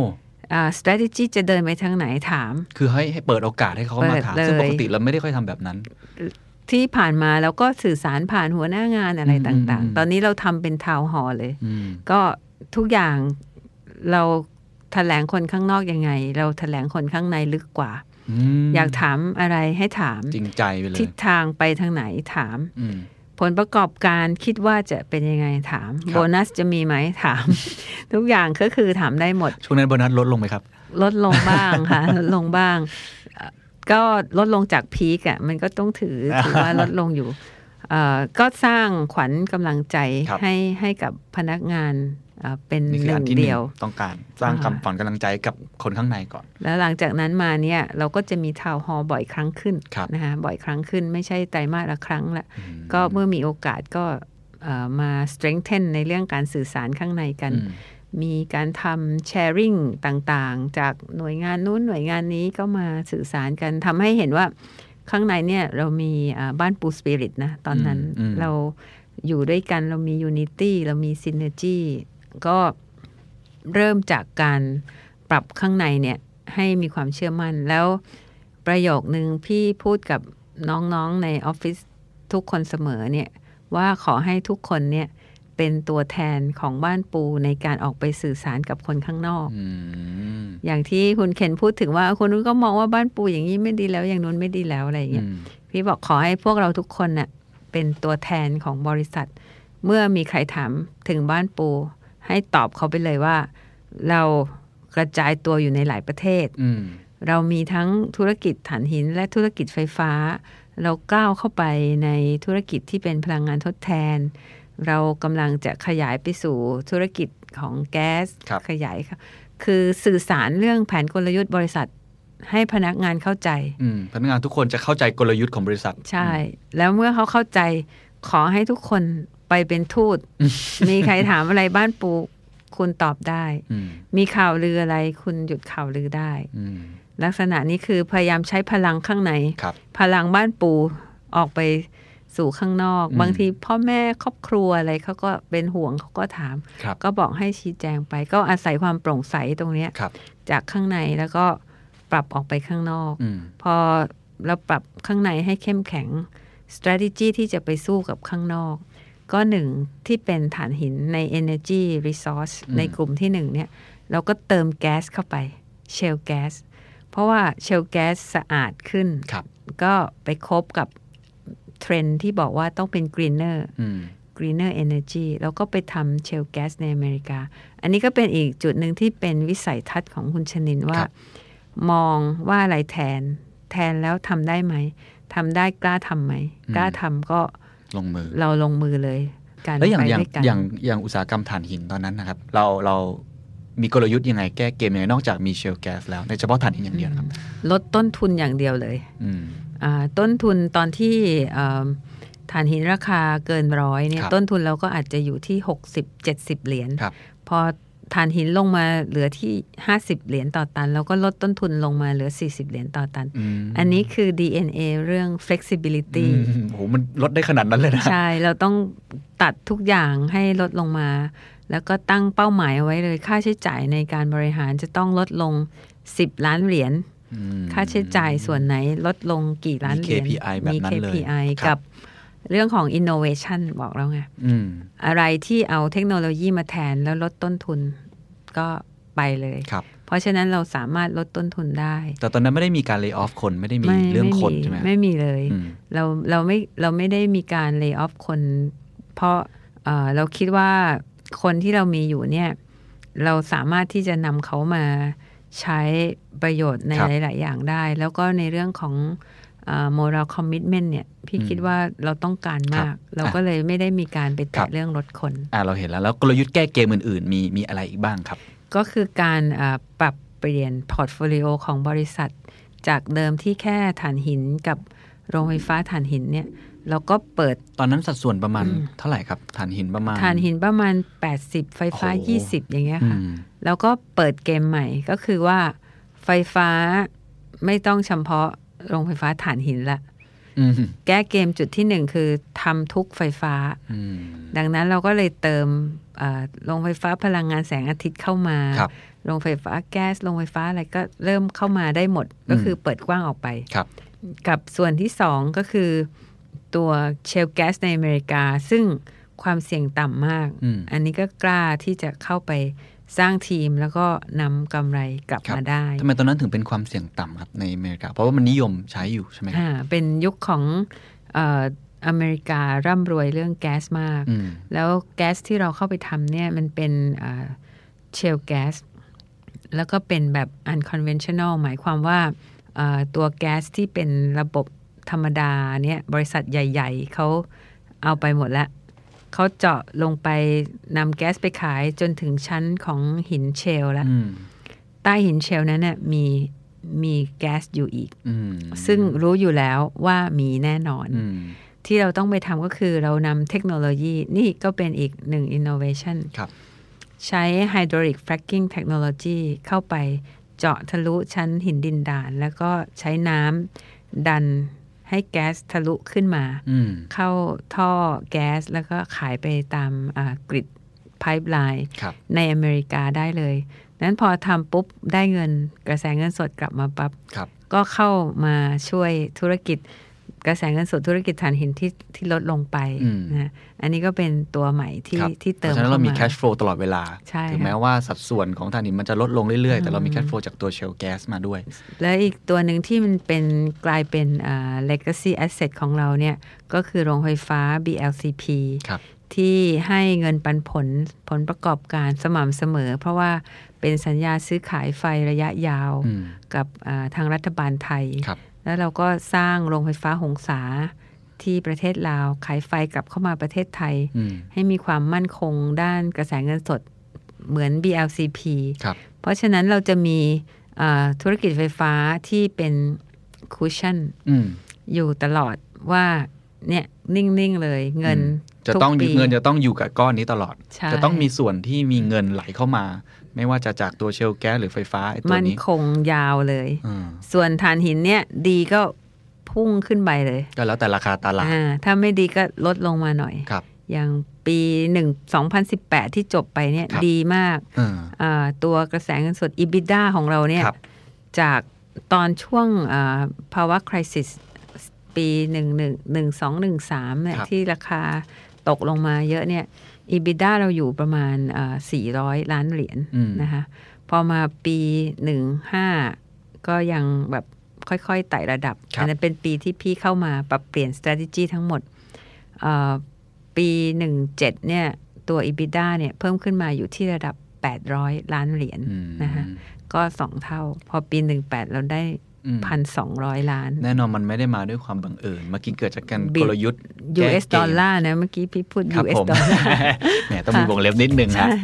strategy จะเดินไปทางไหนถามคือให้เปิดโอกาสให้เขามาถามซึ่งปกติเราไม่ได้ค่อยทำแบบนั้นที่ผ่านมาแล้วก็สื่อสารผ่านหัวหน้างานอะไรต่างๆตอนนี้เราทำเป็นทาวน์ฮอลล์เลยก็ทุกอย่างเราแถลงคนข้างนอกยังไงเราแถลงคนข้างในลึกกว่าอยากถามอะไรให้ถามจริงใจไปเลยทิศทางไปทางไหนถามผลประกอบการคิดว่าจะเป็นยังไงถามโบนัสจะมีไหมถาม ทุกอย่างก็คือถามได้หมดช่วงนั้นโบนัสลดลงไหมครับลดลงบ้างค่ะ ลดลงบ้างก็ลดลงจากพีคมันก็ต้องถือว่าลดลงอยู่ก็สร้างขวัญกำลังใจให้กับพนักงานเป็นหนึ่งเดียวต้องการสร้างขวัญกำลังใจกับคนข้างในก่อนแล้วหลังจากนั้นมาเนี่ยเราก็จะมีทาวน์ฮอลล์บ่อยครั้งขึ้นนะคะบ่อยครั้งขึ้นไม่ใช่ไตรมาสละครั้งละก็เมื่อมีโอกาสก็มา strengthen ในเรื่องการสื่อสารข้างในกันมีการทำ sharing ต่างๆจากหน่วยงานนู้นหน่วยงานนี้ก็มาสื่อสารกันทำให้เห็นว่าข้างในเนี่ยเรามีบ้านปูสปิริตนะตอนนั้นเราอยู่ด้วยกันเรามี unity เรามี synergy ก็เริ่มจากการปรับข้างในเนี่ยให้มีความเชื่อมั่นแล้วประโยคนึงพี่พูดกับน้องๆในออฟฟิศทุกคนเสมอเนี่ยว่าขอให้ทุกคนเนี่ยเป็นตัวแทนของบ้านปูในการออกไปสื่อสารกับคนข้างนอกอย่างที่คุณเคนพูดถึงว่าคนนู้นก็มองว่าบ้านปูอย่างนี้ไม่ดีแล้วอย่างนู้นไม่ดีแล้วอะไรอย่างเงี้ยพี่บอกขอให้พวกเราทุกคนน่ะเป็นตัวแทนของบริษัทเมื่อมีใครถามถึงบ้านปูให้ตอบเขาไปเลยว่าเรากระจายตัวอยู่ในหลายประเทศเรามีทั้งธุรกิจถ่านหินและธุรกิจไฟฟ้าเราก้าวเข้าไปในธุรกิจที่เป็นพลังงานทดแทนเรากำลังจะขยายไปสู่ธุรกิจของแก๊สขยายคือสื่อสารเรื่องแผนกลยุทธ์บริษัทให้พนักงานเข้าใจพนักงานทุกคนจะเข้าใจกลยุทธ์ของบริษัทใช่แล้วเมื่อเขาเข้าใจขอให้ทุกคนไปเป็นทูต มีใครถามอะไรบ้านปูคุณตอบได้มีข่าวลืออะไรคุณหยุดข่าวลือได้ลักษณะนี้คือพยายามใช้พลังข้างในพลังบ้านปูออกไปสู่ข้างนอกบางทีพ่อแม่ครอบครัวอะไรเขาก็เป็นห่วงเขาก็ถามก็บอกให้ชี้แจงไปก็อาศัยความโปร่งใสตรงนี้จากข้างในแล้วก็ปรับออกไปข้างนอกพอเราปรับข้างในให้เข้มแข็ง strategy ที่จะไปสู้กับข้างนอกก็หนึ่งที่เป็นถ่านหินใน energy resource ในกลุ่มที่หนึ่งเนี่ยเราก็เติมแก๊สเข้าไป shale gas เพราะว่า shale gas สะอาดขึ้นก็ไปคบกับเทรนด์ที่บอกว่าต้องเป็น greener energy แล้วก็ไปทำ shale gas ในอเมริกาอันนี้ก็เป็นอีกจุดหนึ่งที่เป็นวิสัยทัศน์ของคุณชนินว่ามองว่าอะไรแทนแล้วทำได้ไหมทำได้กล้าทำไหมกล้าทำก็ลงมือเราลงมือเลยการแล้วอย่างอุตสาหกรรมถ่านหินตอนนั้นนะครับเรามีกลยุทธ์ยังไงแก้เกมยังไงนอกจากมีเชลแก๊สแล้วในเฉพาะถ่านหินอย่างเดียวครับลดต้นทุนอย่างเดียวเลยต้นทุนตอนที่ถ่านหินราคาเกิน100เนี่ยต้นทุนเราก็อาจจะอยู่ที่60-70 เหรียญพอถ่านหินลงมาเหลือที่50 เหรียญต่อตันแล้วก็ลดต้นทุนลงมาเหลือ40 เหรียญต่อตันอันนี้คือ DNA เรื่อง flexibility โอ้โหมันลดได้ขนาดนั้นเลยนะใช่เราต้องตัดทุกอย่างให้ลดลงมาแล้วก็ตั้งเป้าหมายเอาไว้เลยค่าใช้จ่ายในการบริหารจะต้องลดลง10 ล้านเหรียญค่าใช้จ่ายส่วนไหนลดลงกี่ล้านเหรียญมี KPI กับเรื่องของ innovation บอกแล้วไงอะไรที่เอาเทคโนโลยีมาแทนแล้วลดต้นทุนก็ไปเลยเพราะฉะนั้นเราสามารถลดต้นทุนได้แต่ตอนนั้นไม่ได้มีการ lay off คนไม่ได้มีเรื่องคนใช่ไหมไม่มีเลยเราไม่ได้มีการ lay off คนเพราะเราคิดว่าคนที่เรามีอยู่เนี่ยเราสามารถที่จะนำเขามาใช้ประโยชน์ในหลายๆอย่างได้แล้วก็ในเรื่องของmoral commitment เนี่ยพี่คิดว่าเราต้องการมากเราก็เลยไม่ได้มีการไปแตะเรื่องลดคนเราเห็นแล้วกลยุทธ์แก้เกมอื่นๆมีอะไรอีกบ้างครับก็คือการปรับเปลี่ยนพอร์ตโฟลิโอของบริษัทจากเดิมที่แค่ถ่านหินกับโรงไฟฟ้าถ่านหินเนี่ยเราก็เปิดตอนนั้นสัดส่วนประมาณเท่าไหร่ครับถ่านหินประมาณ 80ไฟฟ้า20อย่างเงี้ยค่ะแล้วก็เปิดเกมใหม่ก็คือว่าไฟฟ้าไม่ต้องเฉพาะโรงไฟฟ้าถ่านหินละแก้เกมจุดที่หนึ่งคือทำทุกไฟฟ้าดังนั้นเราก็เลยเติมโรงไฟฟ้าพลังงานแสงอาทิตย์เข้ามาโรงไฟฟ้าแก๊สโรงไฟฟ้าอะไรก็เริ่มเข้ามาได้หมดก็คือเปิดกว้างออกไปกับส่วนที่สองก็คือตัวเชลแก๊สในอเมริกาซึ่งความเสี่ยงต่ำมากอันนี้ก็กล้าที่จะเข้าไปสร้างทีมแล้วก็นำกำไรกลับมาได้ทำไมตอนนั้นถึงเป็นความเสี่ยงต่ำครับในอเมริกาเพราะว่ามันนิยมใช้อยู่ใช่ไหมครับเป็นยุคของอเมริการ่ำรวยเรื่องแก๊สมากแล้วแก๊สที่เราเข้าไปทำเนี่ยมันเป็นเชลแก๊สแล้วก็เป็นแบบ unconventional หมายความว่าตัวแก๊สที่เป็นระบบธรรมดาเนี่ยบริษัทใหญ่ๆเขาเอาไปหมดแล้วเขาเจาะลงไปนำแก๊สไปขายจนถึงชั้นของหินเชลแล้วใต้หินเชลนั้นเนี่ยมีแก๊สอยู่อีกซึ่งรู้อยู่แล้วว่ามีแน่นอนที่เราต้องไปทำก็คือเรานำเทคโนโลยีนี่ก็เป็นอีกหนึ่ง innovation ใช้ hydraulic fracking technology เข้าไปเจาะทะลุชั้นหินดินดานแล้วก็ใช้น้ำดันให้แก๊สทะลุขึ้นมาเข้าท่อแก๊สแล้วก็ขายไปตามกริด pipeline ในอเมริกาได้เลยนั้นพอทำปุ๊บได้เงินกระแสเงินสดกลับมาปั๊บก็เข้ามาช่วยธุรกิจกระแสเงินสดธุรกิจถ่านหินที่ลดลงไปนะอันนี้ก็เป็นตัวใหม่ที่เติมเข้ามาเพราะฉะนั้นเรามี cash flow ตลอดเวลาถึงแม้ว่าสัดส่วนของถ่านหินมันจะลดลงเรื่อยๆแต่เรามี cash flow จากตัว shale gas มาด้วยและอีกตัวหนึ่งที่มันเป็นกลายเป็นlegacy asset ของเราเนี่ยก็คือโรงไฟฟ้า BLCP ที่ให้เงินปันผลประกอบการสม่ำเสมอเพราะว่าเป็นสัญญาซื้อขายไฟระยะยาวกับทางรัฐบาลไทยแล้วเราก็สร้างโรงไฟฟ้าหงสาที่ประเทศลาวขายไฟกลับเข้ามาประเทศไทยให้มีความมั่นคงด้านกระแสเงินสดเหมือน BLCP เพราะฉะนั้นเราจะมีธุรกิจไฟฟ้าที่เป็นคุชชั่นอยู่ตลอดว่าเนี่ยนิ่งๆเลยเงินจะต้องเงินจะต้องอยู่กับก้อนนี้ตลอดจะต้องมีส่วนที่มีเงินไหลเข้ามาไม่ว่าจะจากตัวเชลแก๊สหรือไฟฟ้าตัวนี้มันคงยาวเลยส่วนถ่านหินเนี่ยดีก็พุ่งขึ้นไปเลยก็แล้วแต่ราคาตลาดถ้าไม่ดีก็ลดลงมาหน่อยอย่างปี2018ที่จบไปเนี่ยดีมากตัวกระแสเงินสด EBITDA ของเราเนี่ยจากตอนช่วงภาวะ crisis ปี1213เนี่ยที่ราคาตกลงมาเยอะเนี่ย EBITDA เราอยู่ประมาณ400 ล้านเหรียญนะคะพอมาปี15ก็ยังแบบค่อยๆไต่ระดับอันนั้นเป็นปีที่พี่เข้ามาปรับเปลี่ยน strategy ทั้งหมดปี17เนี่ยตัว EBITDA เนี่ยเพิ่มขึ้นมาอยู่ที่ระดับ800 ล้านเหรียญนะคะก็2เท่าพอปี18เราได้1,200 ล้านแน่นอนมันไม่ได้มาด้วยความบังเอิญเมื่อกี้เกิดจากการกลยุทธ์ US ดอลลาร์นะเมื่อกี้พี่พูด US ดอลลาร์เนี่ยต้องมีวงเล็บนิดนึงนะ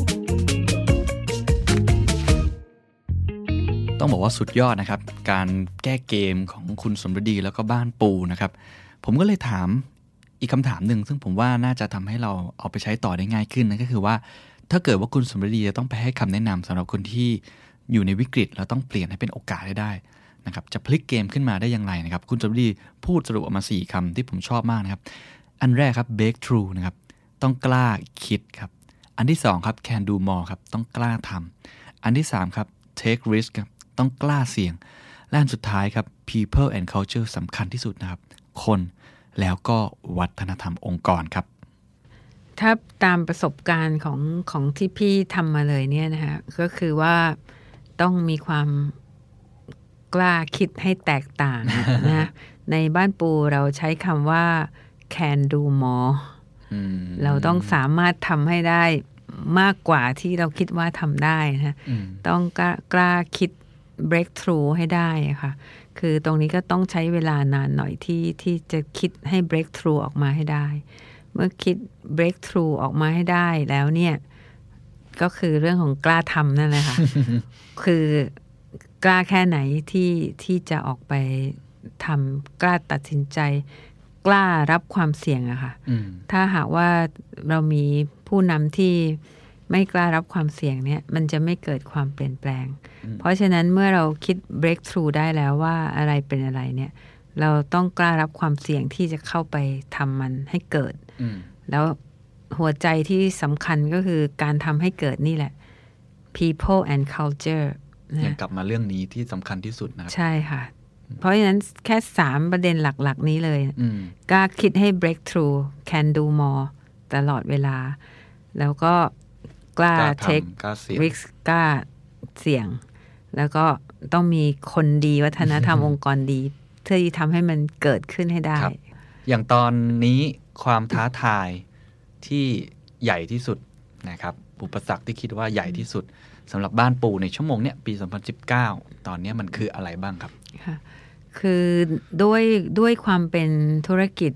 ต้องบอกว่าสุดยอดนะครับการแก้เกมของคุณสมฤดีแล้วก็บ้านปูนะครับผมก็เลยถามอีกคำถามหนึ่งซึ่งผมว่าน่าจะทำให้เราเอาไปใช้ต่อได้ง่ายขึ้นนั่นก็คือว่าถ้าเกิดว่าคุณสมฤดีจะต้องไปให้คำแนะนำสำหรับคนที่อยู่ในวิกฤตแล้วต้องเปลี่ยนให้เป็นโอกาสได้นะครับจะพลิกเกมขึ้นมาได้อย่างไรนะครับคุณสมฤดีพูดสรุปออกมา4คำที่ผมชอบมากนะครับอันแรกครับ break through นะครับต้องกล้าคิดครับอันที่2ครับ can do more ครับต้องกล้าทำอันที่3ครับ take risk ครับต้องกล้าเสี่ยงและอันสุดท้ายครับ people and culture สำคัญที่สุดนะครับคนแล้วก็วัฒนธรรมองค์กรครับถ้าตามประสบการณ์ของที่พี่ทำมาเลยเนี่ยนะคะก็คือว่าต้องมีความกล้าคิดให้แตกต่างนะในบ้านปูเราใช้คำว่า can do more เราต้องสามารถทำให้ได้มากกว่าที่เราคิดว่าทำได้นะต้องกล้าคิด breakthrough ให้ได้ค่ะคือตรงนี้ก็ต้องใช้เวลานานหน่อยที่จะคิดให้ breakthrough ออกมาให้ได้เมื่อคิด breakthrough ออกมาให้ได้แล้วเนี่ยก็คือเรื่องของกล้าทำนั่นแหละค่ะ คือกล้าแค่ไหนที่จะออกไปทำกล้าตัดสินใจกล้ารับความเสี่ยงอะค่ะถ้าหากว่าเรามีผู้นำที่ไม่กล้ารับความเสี่ยงเนี่ยมันจะไม่เกิดความเปลี่ยนแปลงเพราะฉะนั้นเมื่อเราคิด breakthrough ได้แล้วว่าอะไรเป็นอะไรเนี่ยเราต้องกล้ารับความเสี่ยงที่จะเข้าไปทำมันให้เกิดแล้วหัวใจที่สำคัญก็คือการทำให้เกิดนี่แหละ people and culture ยังกลับมาเรื่องนี้ที่สำคัญที่สุดนะใช่ค่ะเพราะฉะนั้นแค่3ประเด็นหลักๆนี้เลยกล้าคิดให้ breakthrough can do more ตลอดเวลาแล้วก็กล้า take risk กล้าเสี่ยงแล้วก็ต้องมีคนดีวัฒนธรรม องค์กรดีเพื่อที่ทำให้มันเกิดขึ้นให้ได้อย่างตอนนี้ความท้าทายที่ใหญ่ที่สุดนะครับอุปสรรคที่คิดว่าใหญ่ที่สุดสำหรับบ้านปูในชั่วโมงเนี้ยปี2019ตอนนี้มันคืออะไรบ้างครับค่ะคือด้วยความเป็นธุรกิจ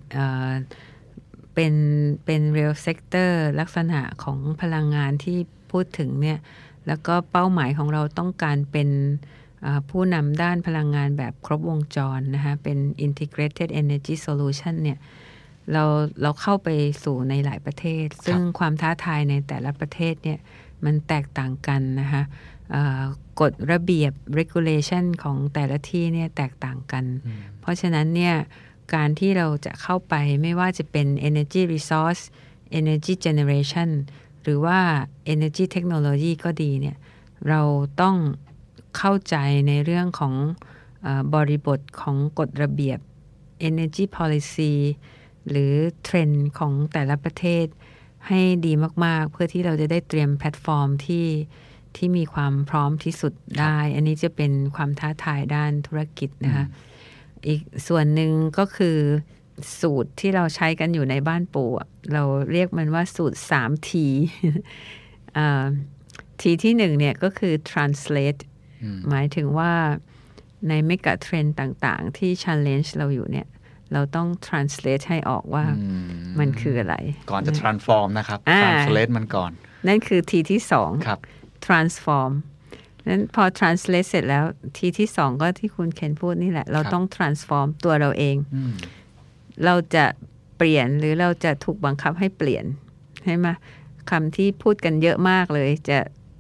เป็น real sector ลักษณะของพลังงานที่พูดถึงเนี่ยแล้วก็เป้าหมายของเราต้องการเป็นผู้นำด้านพลังงานแบบครบวงจรนะคะเป็น integrated energy solution เนี่ยเราเข้าไปสู่ในหลายประเทศซึ่งความท้าทายในแต่ละประเทศเนี่ยมันแตกต่างกันนะคะกฎระเบียบ regulation ของแต่ละที่เนี่ยแตกต่างกันเพราะฉะนั้นเนี่ยการที่เราจะเข้าไปไม่ว่าจะเป็น energy resource energy generation หรือว่า Energy Technology ก็ดีเนี่ยเราต้องเข้าใจในเรื่องของบริบทของกฎระเบียบ Energy Policy หรือเทรนด์ของแต่ละประเทศให้ดีมากๆเพื่อที่เราจะได้เตรียมแพลตฟอร์มที่มีความพร้อมที่สุดได้อันนี้จะเป็นความท้าทายด้านธุรกิจนะคะอีกส่วนหนึ่งก็คือสูตรที่เราใช้กันอยู่ในบ้านปู่เราเรียกมันว่าสูตร 3T ทีที่หนึ่งเนี่ยก็คือ translate หมายถึงว่าในเมกะเทรนด์ต่างๆที่ challenge เราอยู่เนี่ยเราต้อง translate ให้ออกว่ามันคืออะไรก่อนจะ transform นะครับ translate มันก่อนนั่นคือทีที่สองครับ transform นั้นพอ translate เสร็จแล้วทีที่สองก็ที่คุณเคนพูดนี่แหละเราต้อง transform ตัวเราเองเราจะเปลี่ยนหรือเราจะถูกบังคับให้เปลี่ยนใช่ไหมคำที่พูดกันเยอะมากเลยจะ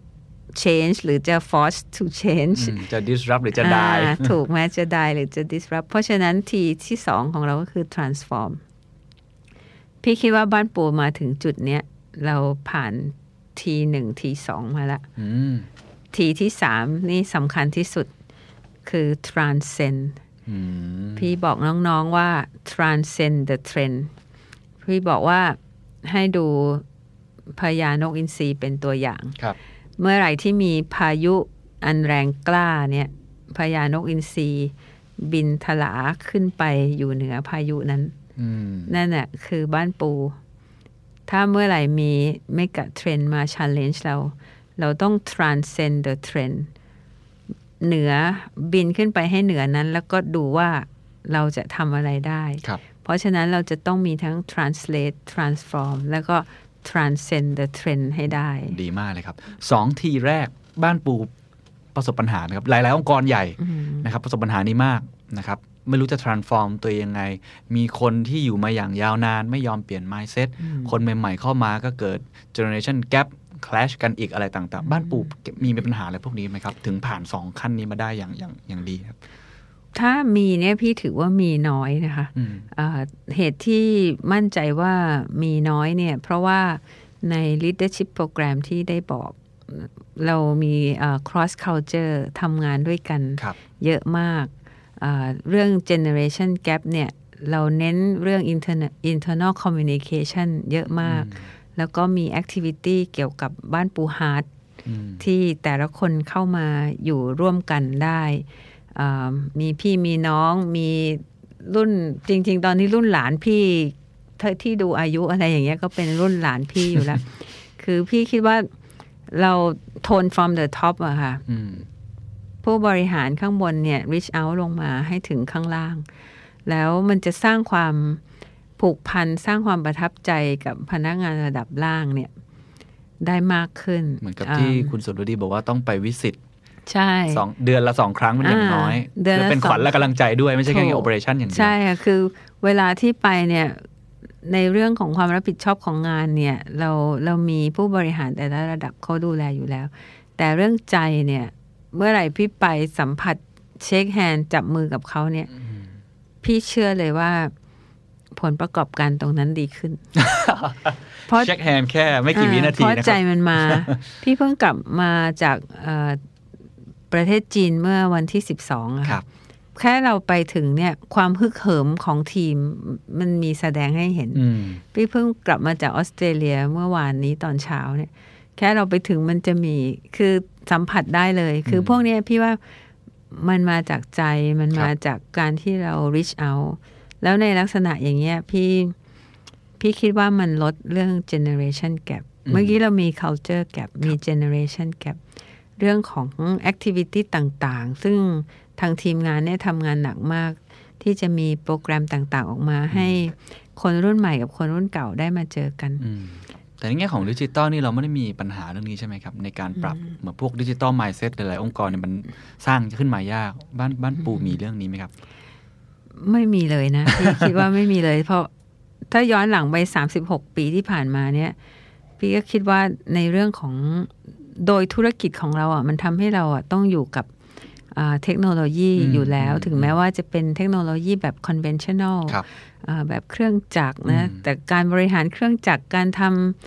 change หรือจะ force to change จะ disrupt หรือจะ die ถูกไหมจะ die หรือจะ disrupt เพราะฉะนั้นทีที่สองของเราก็คือ transform พี่คิดว่าบ้านปู่มาถึงจุดเนี้ยเราผ่านทีหนึ่งทีสองมาละทีที่สามนี่สำคัญที่สุดคือ transcend พี่บอกน้องๆว่า transcend the trend พี่บอกว่าให้ดูพญานกอินทรีเป็นตัวอย่างเมื่อไหร่ที่มีพายุอันแรงกล้าเนี่ยพญานกอินทรีบินทลาขึ้นไปอยู่เหนือพายุนั้นนั่นแหละคือบ้านปูถ้าเมื่อไหร่มีเมกะเทรนด์มา challenge เราต้อง transcend the trend เหนือบินขึ้นไปให้เหนือนั้นแล้วก็ดูว่าเราจะทำอะไรได้เพราะฉะนั้นเราจะต้องมีทั้ง translate transform แล้วก็ transcend the trend ให้ได้ดีมากเลยครับ2ทีแรกบ้านปูประสบปัญหานะครับหลายๆองค์กรใหญ่นะครับประสบปัญหานี้มากนะครับไม่รู้จะ transform ตัวยังไงมีคนที่อยู่มาอย่างยาวนานไม่ยอมเปลี่ยน mindset คนใหม่ๆเข้ามาก็เกิด generation gap clash กันอีกอะไรต่างๆบ้านปู่มีปัญหาอะไรพวกนี้ไหมครับถึงผ่าน2ขั้นนี้มาได้อย่างดีครับถ้ามีเนี่ยพี่ถือว่ามีน้อยนะคะเหตุที่มั่นใจว่ามีน้อยเนี่ยเพราะว่าใน leadership program ที่ได้บอกเรามี cross culture ทำงานด้วยกันเยอะมากเรื่อง generation gap เนี่ยเราเน้นเรื่อง internal communication เยอะมากแล้วก็มี activity เกี่ยวกับบ้านปูฮาร์ทที่แต่ละคนเข้ามาอยู่ร่วมกันได้มีพี่มีน้องมีรุ่นจริงๆตอนนี้รุ่นหลานพี่ที่ดูอายุอะไรอย่างเงี้ยก็เป็นรุ่นหลานพี่อยู่แล้ว คือพี่คิดว่าเราโทน from the top อะค่ะผู้บริหารข้างบนเนี่ย reach out ลงมาให้ถึงข้างล่างแล้วมันจะสร้างความผูกพันสร้างความประทับใจกับพนักงานระดับล่างเนี่ยได้มากขึ้นเหมือนกับที่คุณสุรดีบอกว่าต้องไปวิสิตใช่เดือนละ2ครั้งมันอย่างน้อยเพื่อเป็นขวัญและกำลังใจด้วยไม่ใช่แค่ operation อย่างเดียวใช่ค่ะคือเวลาที่ไปเนี่ยในเรื่องของความรับผิดชอบของงานเนี่ยเรามีผู้บริหารแต่ละระดับเขาดูแลอยู่แล้วแต่เรื่องใจเนี่ยเมื่อไหร่พี่ไปสัมผัสเช็คแฮนด์จับมือกับเขาเนี่ยพี่เชื่อเลยว่าผลประกอบการตรงนั้นดีขึ้นเพราะเช็คแฮนด์แค่ไม่กี่วินาทีนะครับเพราะใจมันมา พี่เพิ่งกลับมาจากประเทศจีนเมื่อวันที่12ครับแค่เราไปถึงเนี่ยความฮึกเหิมของทีมมันมีแสดงให้เห็นพี่เพิ่งกลับมาจากออสเตรเลียเมื่อวานนี้ตอนเช้าเนี่ยแค่เราไปถึงมันจะมีคือสัมผัสได้เลยคือพวกนี้พี่ว่ามันมาจากใจมันมาจากการที่เรา reach out แล้วในลักษณะอย่างเงี้ยพี่คิดว่ามันลดเรื่อง generation gap เมื่อกี้เรามี culture gap มี generation gap เรื่องของ activity ต่างๆซึ่งทางทีมงานเนี่ยทำงานหนักมากที่จะมีโปรแกรมต่างๆออกมาให้คนรุ่นใหม่กับคนรุ่นเก่าได้มาเจอกันแต่ในแง่ของดิจิตอลนี่เราไม่ได้มีปัญหาเรื่องนี้ใช่ไหมครับในการปรับเหมือนพวกดิจิตอล mindset หลายๆองค์กรเนี่ยมันสร้างขึ้นมายากบ้านปูมีเรื่องนี้ไหมครับไม่มีเลยนะ พี่คิดว่าไม่มีเลยเพราะถ้าย้อนหลังไป36ปีที่ผ่านมาเนี่ยพี่ก็คิดว่าในเรื่องของโดยธุรกิจของเราอ่ะมันทำให้เราอ่ะต้องอยู่กับเทคโนโลยีอยู่แล้วถึงแม้ว่าจะเป็นเทคโนโลยีแบบ conventional แบบเครื่องจักรนะแต่การบริหารเครื่องจักรการท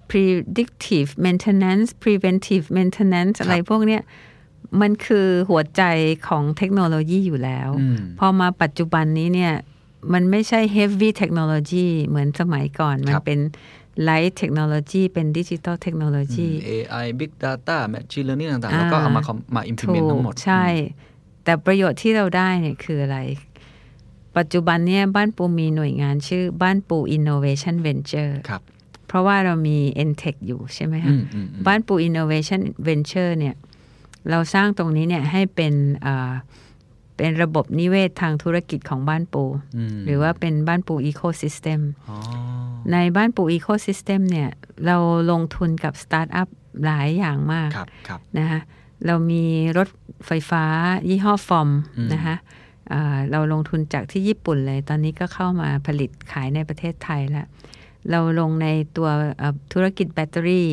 predictive maintenance preventive maintenance อะไรพวกเนี้ยมันคือหัวใจของเทคโนโลยีอยู่แล้วพอมาปัจจุบันนี้เนี่ยมันไม่ใช่ heavy technology เหมือนสมัยก่อนมันเป็น light technology เป็น digital technology AI big data machine learning ต่างๆแล้วก็เอามา implement ทั้งหมดใช่แต่ประโยชน์ที่เราได้เนี่ยคืออะไรปัจจุบันเนี่ยบ้านปูมีหน่วยงานชื่อบ้านปู Innovation Venture เพราะว่าเรามี NTech อยู่ใช่ไหมคะบ้านปู Innovation Venture เนี่ยเราสร้างตรงนี้เนี่ยให้เป็นระบบนิเวศทางธุรกิจของบ้านปูหรือว่าเป็นบ้านปู Ecosystem ในบ้านปู Ecosystem เนี่ยเราลงทุนกับสตาร์ทอัพหลายอย่างมากนะคะเรามีรถไฟฟ้ายี่ห้อฟอร์มนะคะเราลงทุนจากที่ญี่ปุ่นเลยตอนนี้ก็เข้ามาผลิตขายในประเทศไทยแล้วเราลงในตัวธุรกิจแบตเตอรี่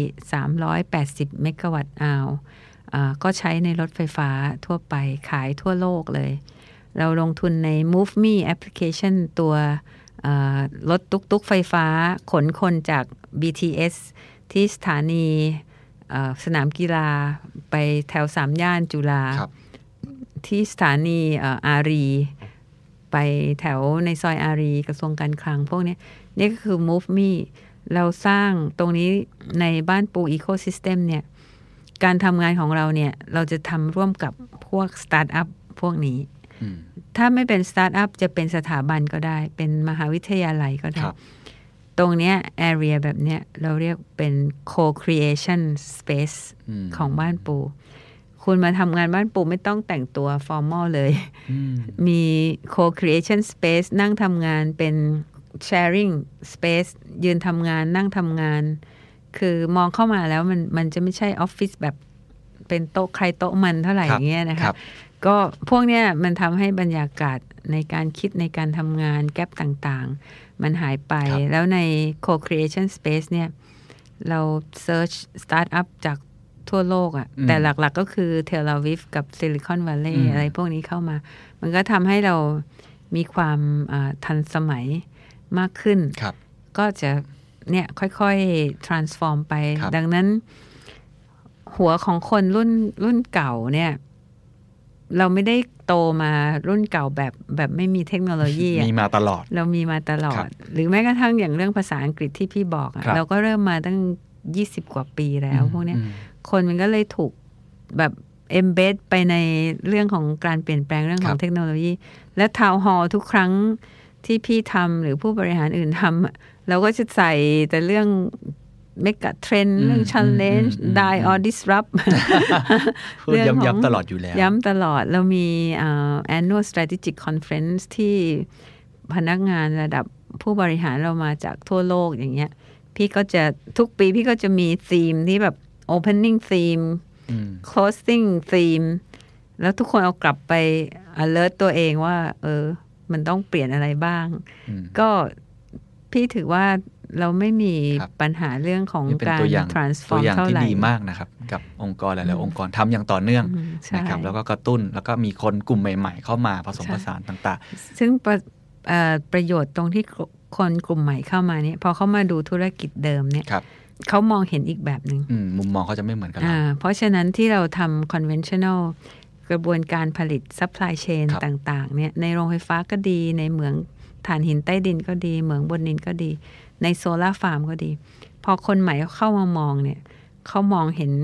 380เมกะวัตต์อาวก็ใช้ในรถไฟฟ้าทั่วไปขายทั่วโลกเลยเราลงทุนใน MoveMe Application ตัวรถตุ๊กๆไฟฟ้าขนคนจาก BTS ที่สถานีสนามกีฬาไปแถว3ย่านจุฬาที่สถานีอารีไปแถวในซอยอารีกระทรวงการคลังพวกนี้นี่ก็คือ MoveMe เราสร้างตรงนี้ในบ้านปู Ecosystem เนี่ยการทำงานของเราเนี่ยเราจะทำร่วมกับพวกสตาร์ทอัพพวกนี้ถ้าไม่เป็นสตาร์ทอัพจะเป็นสถาบันก็ได้เป็นมหาวิทยาลัยก็ได้ตรงเนี้ย area แบบเนี้ยเราเรียกเป็น co-creation space ของบ้านปูคุณมาทำงานบ้านปูไม่ต้องแต่งตัว formal เลยมี co-creation space นั่งทำงานเป็น sharing space ยืนทำงานนั่งทำงานคือมองเข้ามาแล้วมันจะไม่ใช่ออฟฟิศแบบเป็นโต๊ะใครโต๊ะมันเท่าไหร่อย่างเงี้ยนะคะก็พวกเนี้ยมันทำให้บรรยากาศในการคิดในการทำงานแกลบต่างๆมันหายไปแล้วใน co-creation space เนี่ยเรา search startup จากทั่วโลกอ่ะแต่หลักๆก็คือเทลอาวิฟกับซิลิคอนวัลเลย์อะไรพวกนี้เข้ามามันก็ทำให้เรามีความทันสมัยมากขึ้นก็จะเนี่ยค่อยๆ transform ไปดังนั้นหัวของคนรุ่นเก่าเนี่ยเราไม่ได้โตมารุ่นเก่าแบบไม่มีเทคโนโลยีมีมาตลอดเรามีมาตลอดหรือแม้กระทั่งอย่างเรื่องภาษาอังกฤษที่พี่บอกเราก็เริ่มมาตั้ง20กว่าปีแล้วพวกนี้คนมันก็เลยถูกแบบ embed ไปในเรื่องของการเปลี่ยนแปลงเรื่องของเทคโนโลยีและทาวน์ฮอลล์ทุกครั้งที่พี่ทำหรือผู้บริหารอื่นทำเราก็จะใส่แต่เรื่องเมกะเทรนด์เรื่อง challenge die or disrupt เรื่องย้ำตลอดอยู่แล้วย้ำตลอดเรามี annual strategic conference ที่พนักงานระดับผู้บริหารเรามาจากทั่วโลกอย่างเงี้ยพี่ก็จะทุกปีพี่ก็จะมีธีมที่แบบ opening theme closing theme แล้วทุกคนเอากลับไป alert ตัวเองว่ามันต้องเปลี่ยนอะไรบ้างก็พี่ถือว่าเราไม่มีปัญหาเรื่องของการ transform เท่าไหร่ที่ดีมากนะครับกับองค์กรหลายๆองค์กรทำอย่างต่อเนื่องนะครับแล้วก็กระตุ้นแล้วก็มีคนกลุ่มใหม่ๆเข้ามาผสมผสานต่างๆซึ่งประโยชน์ตรงที่คนกลุ่มใหม่เข้ามาเนี่ยพอเขามาดูธุรกิจเดิมเนี่ยเขามองเห็นอีกแบบนึงมุมมองเขาจะไม่เหมือนกันเพราะฉะนั้นที่เราทำ conventional กระบวนการผลิต supply chain ต่างๆเนี่ยในโรงไฟฟ้าก็ดีในเหมืองถ่านหินใต้ดินก็ดีเหมืองบนดินก็ดีในโซล่าฟาร์มก็ดีพอคนใหม่เข้ามามองเนี่ยเขามองเห็น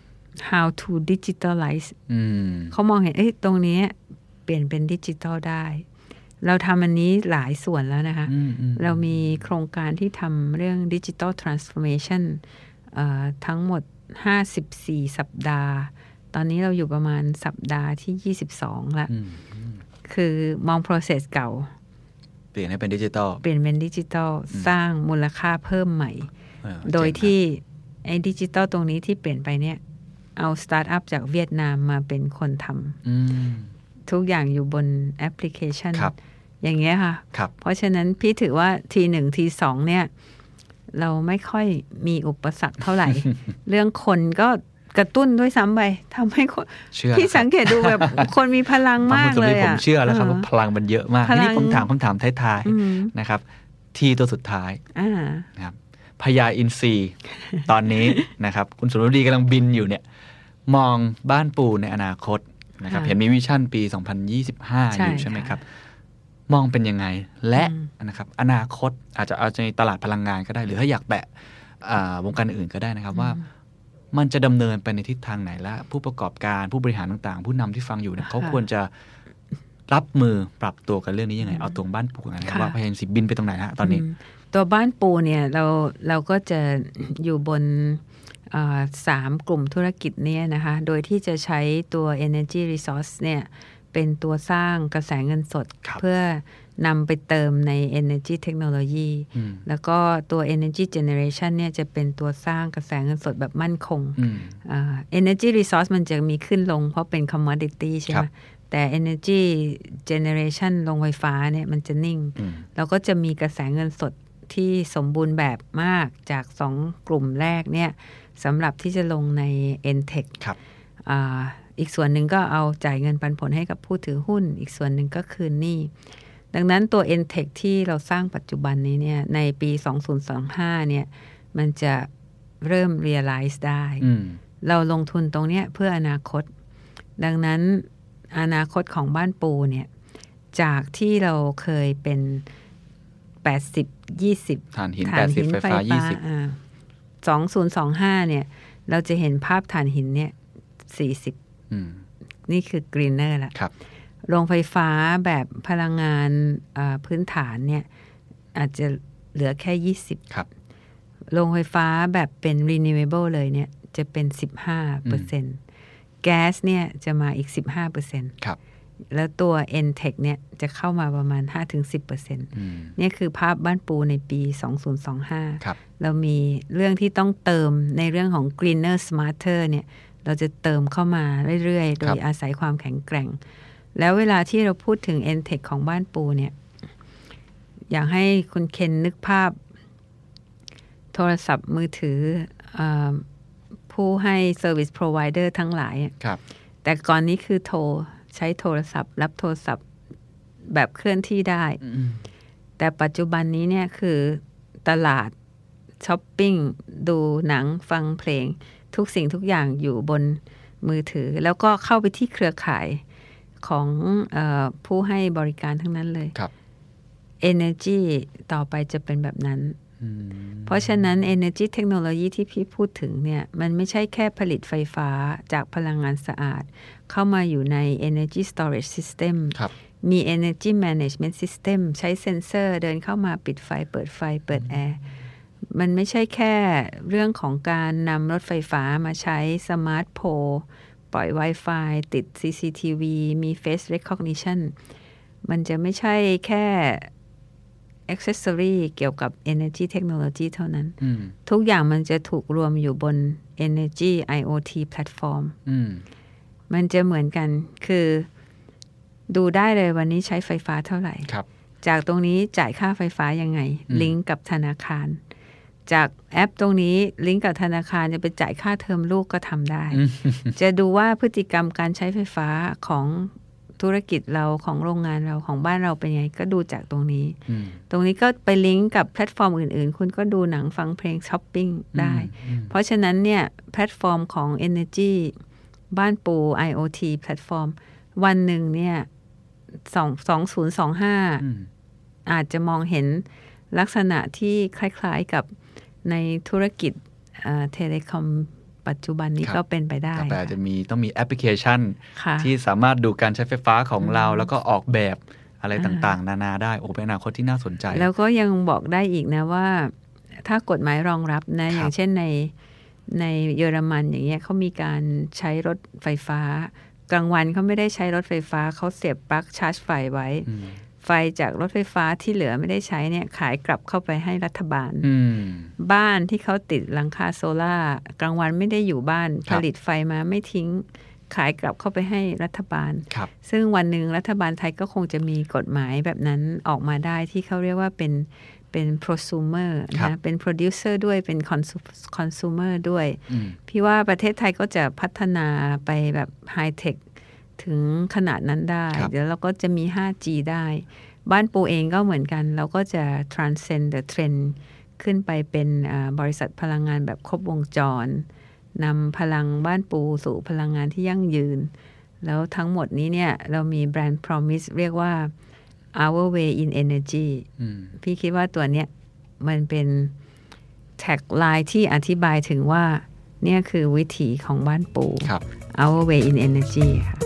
how to digitalize เขามองเห็นตรงนี้เปลี่ยนเป็นดิจิทัลได้เราทำอันนี้หลายส่วนแล้วนะคะเรามีโครงการที่ทำเรื่อง digital transformation ทั้งหมด54สัปดาห์ตอนนี้เราอยู่ประมาณสัปดาห์ที่22แล้วคือมอง process เก่าเปลี่ยนให้เป็นดิจิทัลสร้างมูลค่าเพิ่มใหม่โดยที่ไอ้ดิจิทัลตรงนี้ที่เปลี่ยนไปเนี่ยเอาสตาร์ทอัพจากเวียดนามมาเป็นคนทำทุกอย่างอยู่บนแอปพลิเคชันอย่างเงี้ยค่ะเพราะฉะนั้นพี่ถือว่าที1ที2เนี่ยเราไม่ค่อยมีอุปสรรคเท่าไหร่ เรื่องคนก็กระตุ้นด้วยซ้ำไปทำให้คนพี่สังเกตดูแบบคนมีพลังมากเลยผมเชื่อแล้วครับว่าพลังมันเยอะมากนี่ผมถามคำถามท้ายๆนะครับที่ตัวสุดท้ายนะครับพญาอินทรีตอนนี้ นะครับคุณสุรดีกำลังบินอยู่เนี่ยมองบ้านปูในอนาคตนะครับเห็นมีวิชั่นปี 2025 อยู่ใช่ไหมครับมองเป็นยังไงและนะครับอนาคตอาจจะเอาในตลาดพลังงานก็ได้หรือถ้าอยากแตะวงการอื่นก็ได้นะครับว่ามันจะดำเนินไปในทิศทางไหนและผู้ประกอบการผู้บริหารต่างๆผู้นำที่ฟังอยู่เนี่ยเขาควรจะรับมือปรับตัวกันเรื่องนี้ยังไงเอาตรงบ้านปูนะครับว่าพยายามสิบินไปตรงไหนฮะตอนนี้ตัวบ้านปูเนี่ยเราก็จะอยู่บน3 กลุ่มธุรกิจเนี่ยนะคะโดยที่จะใช้ตัว energy resource เนี่ยเป็นตัวสร้างกระแสเงินสดเพื่อนำไปเติมใน energy technology แล้วก็ตัว energy generation เนี่ยจะเป็นตัวสร้างกระแสเงินสดแบบมั่นคงenergy resource มันจะมีขึ้นลงเพราะเป็น commodity ใช่ไหมแต่ energy generation โรงไฟฟ้าเนี่ยมันจะนิ่งแล้วก็จะมีกระแสเงินสดที่สมบูรณ์แบบมากจาก2 กลุ่มแรกเนี่ยสำหรับที่จะลงใน N-Tech อีกส่วนหนึ่งก็เอาจ่ายเงินปันผลให้กับผู้ถือหุ้นอีกส่วนหนึ่งก็คืนหนี้ดังนั้นตัว N-Tech ที่เราสร้างปัจจุบันนี้เนี่ยในปี 2025 เนี่ยมันจะเริ่ม realize ได้เราลงทุนตรงเนี้ยเพื่ออนาคตดังนั้นอนาคตของบ้านปูเนี่ยจากที่เราเคยเป็น80-20 ถ่านหิน80ไฟฟ้า 2025เนี่ยเราจะเห็นภาพถ่านหินเนี่ย40นี่คือกรีนเนอร์ละโรงไฟฟ้าแบบพลังงานพื้นฐานเนี่ยอาจจะเหลือแค่20โรงไฟฟ้าแบบเป็น renewable เลยเนี่ยจะเป็น 15%แก๊สเนี่ยจะมาอีก 15%ครับแล้วตัว N-Tech เนี่ยจะเข้ามาประมาณ 5-10% เนี่ยคือภาพบ้านปูในปี 2025เรามีเรื่องที่ต้องเติมในเรื่องของ Greener Smarter เนี่ยเราจะเติมเข้ามาเรื่อยๆโดยอาศัยความแข็งแกร่งแล้วเวลาที่เราพูดถึง N-Tech ของบ้านปูเนี่ยอยากให้คุณเคนนึกภาพโทรศัพท์มือถือผู้ให้ Service Provider ทั้งหลายแต่ก่อนนี้คือใช้โทรศัพท์รับโทรศัพท์แบบเคลื่อนที่ได้แต่ปัจจุบันนี้เนี่ยคือตลาดช้อปปิ้งดูหนังฟังเพลงทุกสิ่งทุกอย่างอยู่บนมือถือแล้วก็เข้าไปที่เครือข่ายของผู้ให้บริการทั้งนั้นเลย Energy ต่อไปจะเป็นแบบนั้นเพราะฉะนั้น Energy Technology ที่พี่พูดถึงเนี่ยมันไม่ใช่แค่ผลิตไฟฟ้าจากพลังงานสะอาดเข้ามาอยู่ใน Energy Storage System มี Energy Management System ใช้เซ็นเซอร์เดินเข้ามาปิดไฟเปิดแอร์มันไม่ใช่แค่เรื่องของการนำรถไฟฟ้ามาใช้สมาร์ทโพลปล่อย Wi-Fi ติด CCTV มี Face Recognition มันจะไม่ใช่แค่accessory เกี่ยวกับ energy technology เท่านั้นทุกอย่างมันจะถูกรวมอยู่บน energy IoT platform มันจะเหมือนกันคือดูได้เลยวันนี้ใช้ไฟฟ้าเท่าไหร่จากตรงนี้จ่ายค่าไฟฟ้ายังไงลิงก์กับธนาคารจากแอปตรงนี้ลิงก์กับธนาคารจะไปจ่ายค่าเทอมลูกก็ทำได้ จะดูว่าพฤติกรรมการใช้ไฟฟ้าของธุรกิจเราของโรงงานเราของบ้านเราเป็นไงก็ดูจากตรงนี้ตรงนี้ก็ไปลิงก์กับแพลตฟอร์มอื่นๆคุณก็ดูหนังฟังเพลงช้อปปิ้งได้เพราะฉะนั้นเนี่ยแพลตฟอร์มของ Energy บ้านปู IoT แพลตฟอร์มวันหนึ่งเนี่ย2025อาจจะมองเห็นลักษณะที่คล้ายๆกับในธุรกิจเทเลคอมปัจจุบันนี้ก็เป็นไปได้แต่อาจจะต้องมีแอปพลิเคชันที่สามารถดูการใช้ไฟฟ้าของเราแล้วก็ออกแบบอะไรต่างๆนานาได้โอ้เป็นอนาคตที่น่าสนใจแล้วก็ยังบอกได้อีกนะว่าถ้ากฎหมายรองรับนะอย่างเช่นในเยอรมันอย่างเงี้ยเขามีการใช้รถไฟฟ้ากลางวันเขาไม่ได้ใช้รถไฟฟ้าเขาเสียบปลั๊กชาร์จไฟไว้ไฟจากรถไฟฟ้าที่เหลือไม่ได้ใช้เนี่ยขายกลับเข้าไปให้รัฐบาลบ้านที่เขาติดหลังคาโซล่ากลางวันไม่ได้อยู่บ้านผลิตไฟมาไม่ทิ้งขายกลับเข้าไปให้รัฐบาลซึ่งวันหนึ่งรัฐบาลไทยก็คงจะมีกฎหมายแบบนั้นออกมาได้ที่เขาเรียกว่าเป็น prosumer นะเป็น producer ด้วยเป็น consumer ด้วยพี่ว่าประเทศไทยก็จะพัฒนาไปแบบ high techถึงขนาดนั้นได้เดี๋ยวเราก็จะมี 5G ได้บ้านปูเองก็เหมือนกันเราก็จะ transcend the trend ขึ้นไปเป็นบริษัทพลังงานแบบครบวงจรนำพลังบ้านปูสู่พลังงานที่ยั่งยืนแล้วทั้งหมดนี้เนี่ยเรามีแบรนด์ Promise เรียกว่า Our Way in Energy พี่คิดว่าตัวเนี้ยมันเป็นแท็กไลน์ที่อธิบายถึงว่าเนี่ยคือวิถีของบ้านปู Our Way in Energy ค่ะ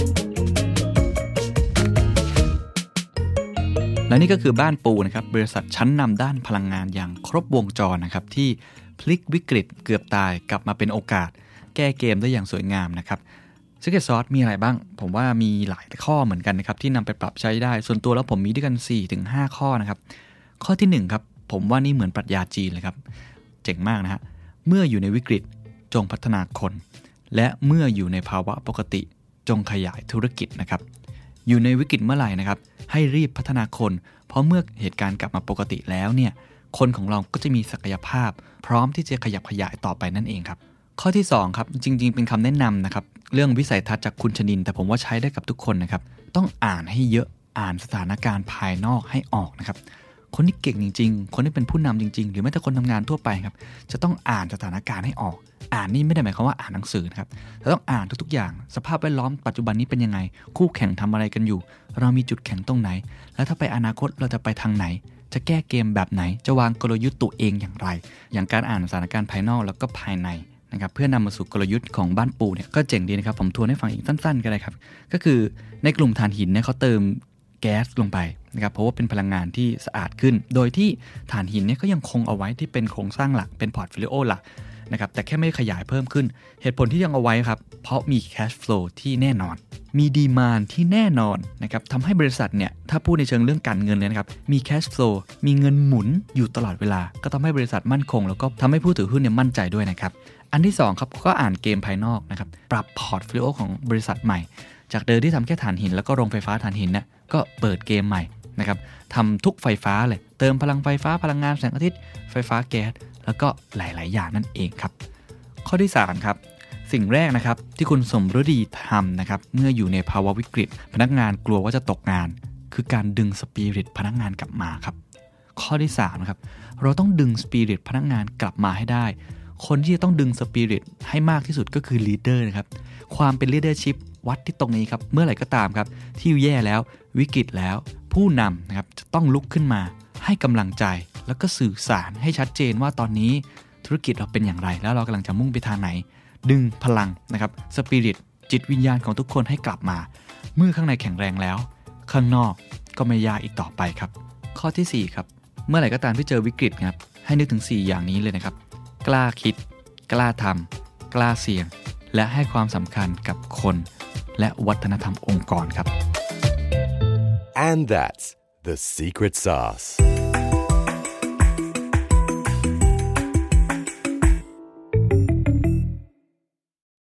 และนี่ก็คือบ้านปูนะครับบริษัทชั้นนำด้านพลังงานอย่างครบวงจรนะครับที่พลิกวิกฤตเกือบตายกลับมาเป็นโอกาสแก้เกมได้อย่างสวยงามนะครับSecret Sauce มีอะไรบ้างผมว่ามีหลายข้อเหมือนกันนะครับที่นำไปปรับใช้ได้ส่วนตัวแล้วผมมีด้วยกัน 4-5 ข้อนะครับข้อที่1ครับผมว่านี่เหมือนปรัชญาจีนเลยครับเจ๋งมากนะฮะเมื่ออยู่ในวิกฤตจงพัฒนาคนและเมื่ออยู่ในภาวะปกติจงขยายธุรกิจนะครับอยู่ในวิกฤตเมื่อไหร่นะครับให้รีบพัฒนาคนเพราะเมื่อเหตุการณ์กลับมาปกติแล้วเนี่ยคนของเราก็จะมีศักยภาพพร้อมที่จะขยับขยายต่อไปนั่นเองครับข้อที่2ครับจริงๆเป็นคำแนะนำนะครับเรื่องวิสัยทัศน์จากคุณชนินแต่ผมว่าใช้ได้กับทุกคนนะครับต้องอ่านให้เยอะอ่านสถานการณ์ภายนอกให้ออกนะครับคนที่เก่งจริงๆคนที่เป็นผู้นำจริงๆหรือแม้แต่คนทำงานทั่วไปครับจะต้องอ่านสถานการณ์ให้ออกอ่านนี่ไม่ได้หมายความว่าอ่านหนังสือนะครับแต่ต้องอ่านทุกๆอย่างสภาพแวดล้อมปัจจุบันนี้เป็นยังไงคู่แข่งทำอะไรกันอยู่เรามีจุดแข็งตรงไหนแล้วถ้าไปอนาคตเราจะไปทางไหนจะแก้เกมแบบไหนจะวางกลยุทธ์ตัวเองอย่างไรอย่างการอ่านสถานการณ์ภายนอกแล้วก็ภายในนะครับเพื่อนำมาสู่กลยุทธ์ของบ้านปูเนี่ยก็เจ๋งดีนะครับผมทวนให้ฟังอีกสั้นๆก็ได้ครับก็คือในกลุ่มถ่านหินเนี่ยเขาเติมแก๊สลงไปนะครับเพราะว่าเป็นพลังงานที่สะอาดขึ้นโดยที่ถ่านหินเนี่ยก็ยังคงเอาไว้ที่เป็นโครงสร้างหลักเป็นพอร์ตโฟลิโอหลักนะครับแต่แค่ไม่ขยายเพิ่มขึ้นเหตุผลที่ยังเอาไว้ครับเพราะมีแคชฟลูที่แน่นอนมีดีมานด์ที่แน่นอนนะครับทำให้บริษัทเนี่ยถ้าพูดในเชิงเรื่องการเงินเลยนะครับมีแคชฟลูมีเงินหมุนอยู่ตลอดเวลาก็ทำให้บริษัทมั่นคงแล้วก็ทำให้ผู้ถือหุ้นเนี่ยมั่นใจด้วยนะครับอันที่2ครับก็อ่านเกมภายนอกนะครับปรับพอร์ตโฟลิโอของบริษัทใหม่จากเดิมที่ทำแค่ถ่านหินแล้วก็โรงไฟฟ้าถ่านหินเนี่ยก็เปิดเกมใหม่นะครับทำทุกไฟฟ้าเลยเติมพลังไฟฟ้าพลังงานแสงอาทิตย์ไฟฟ้าแก๊สแล้วก็หลายๆอย่างนั่นเองครับข้อที่3ครับสิ่งแรกนะครับที่คุณสมฤดีทำนะครับเมื่ออยู่ในภาวะวิกฤตพนักงานกลัวว่าจะตกงานคือการดึงสปิริตพนักงานกลับมาครับข้อที่3นะครับเราต้องดึงสปิริตพนักงานกลับมาให้ได้คนที่จะต้องดึงสปิริตให้มากที่สุดก็คือลีดเดอร์นะครับความเป็นลีดเดอร์ชิพวัดที่ตรงนี้ครับเมื่อไหร่ก็ตามครับที่แย่แล้ววิกฤตแล้วผู้นำนะครับจะต้องลุกขึ้นมาให้กำลังใจแล้วก็สื่อสารให้ชัดเจนว่าตอนนี้ธุรกิจเราเป็นอย่างไรแล้วเรากำลังจะมุ่งไปทางไหนดึงพลังนะครับสปิริตจิตวิญญาณของทุกคนให้กลับมาเมื่อข้างในแข็งแรงแล้วข้างนอกก็ไม่ยากอีกต่อไปครับข้อที่4ครับเมื่อไหร่ก็ตามที่เจอวิกฤตครับให้นึกถึง4อย่างนี้เลยนะครับกล้าคิดกล้าทำกล้าเสี่ยงและให้ความสำคัญกับคนและวัฒนธรรมองค์กรครับ And that's the secret sauce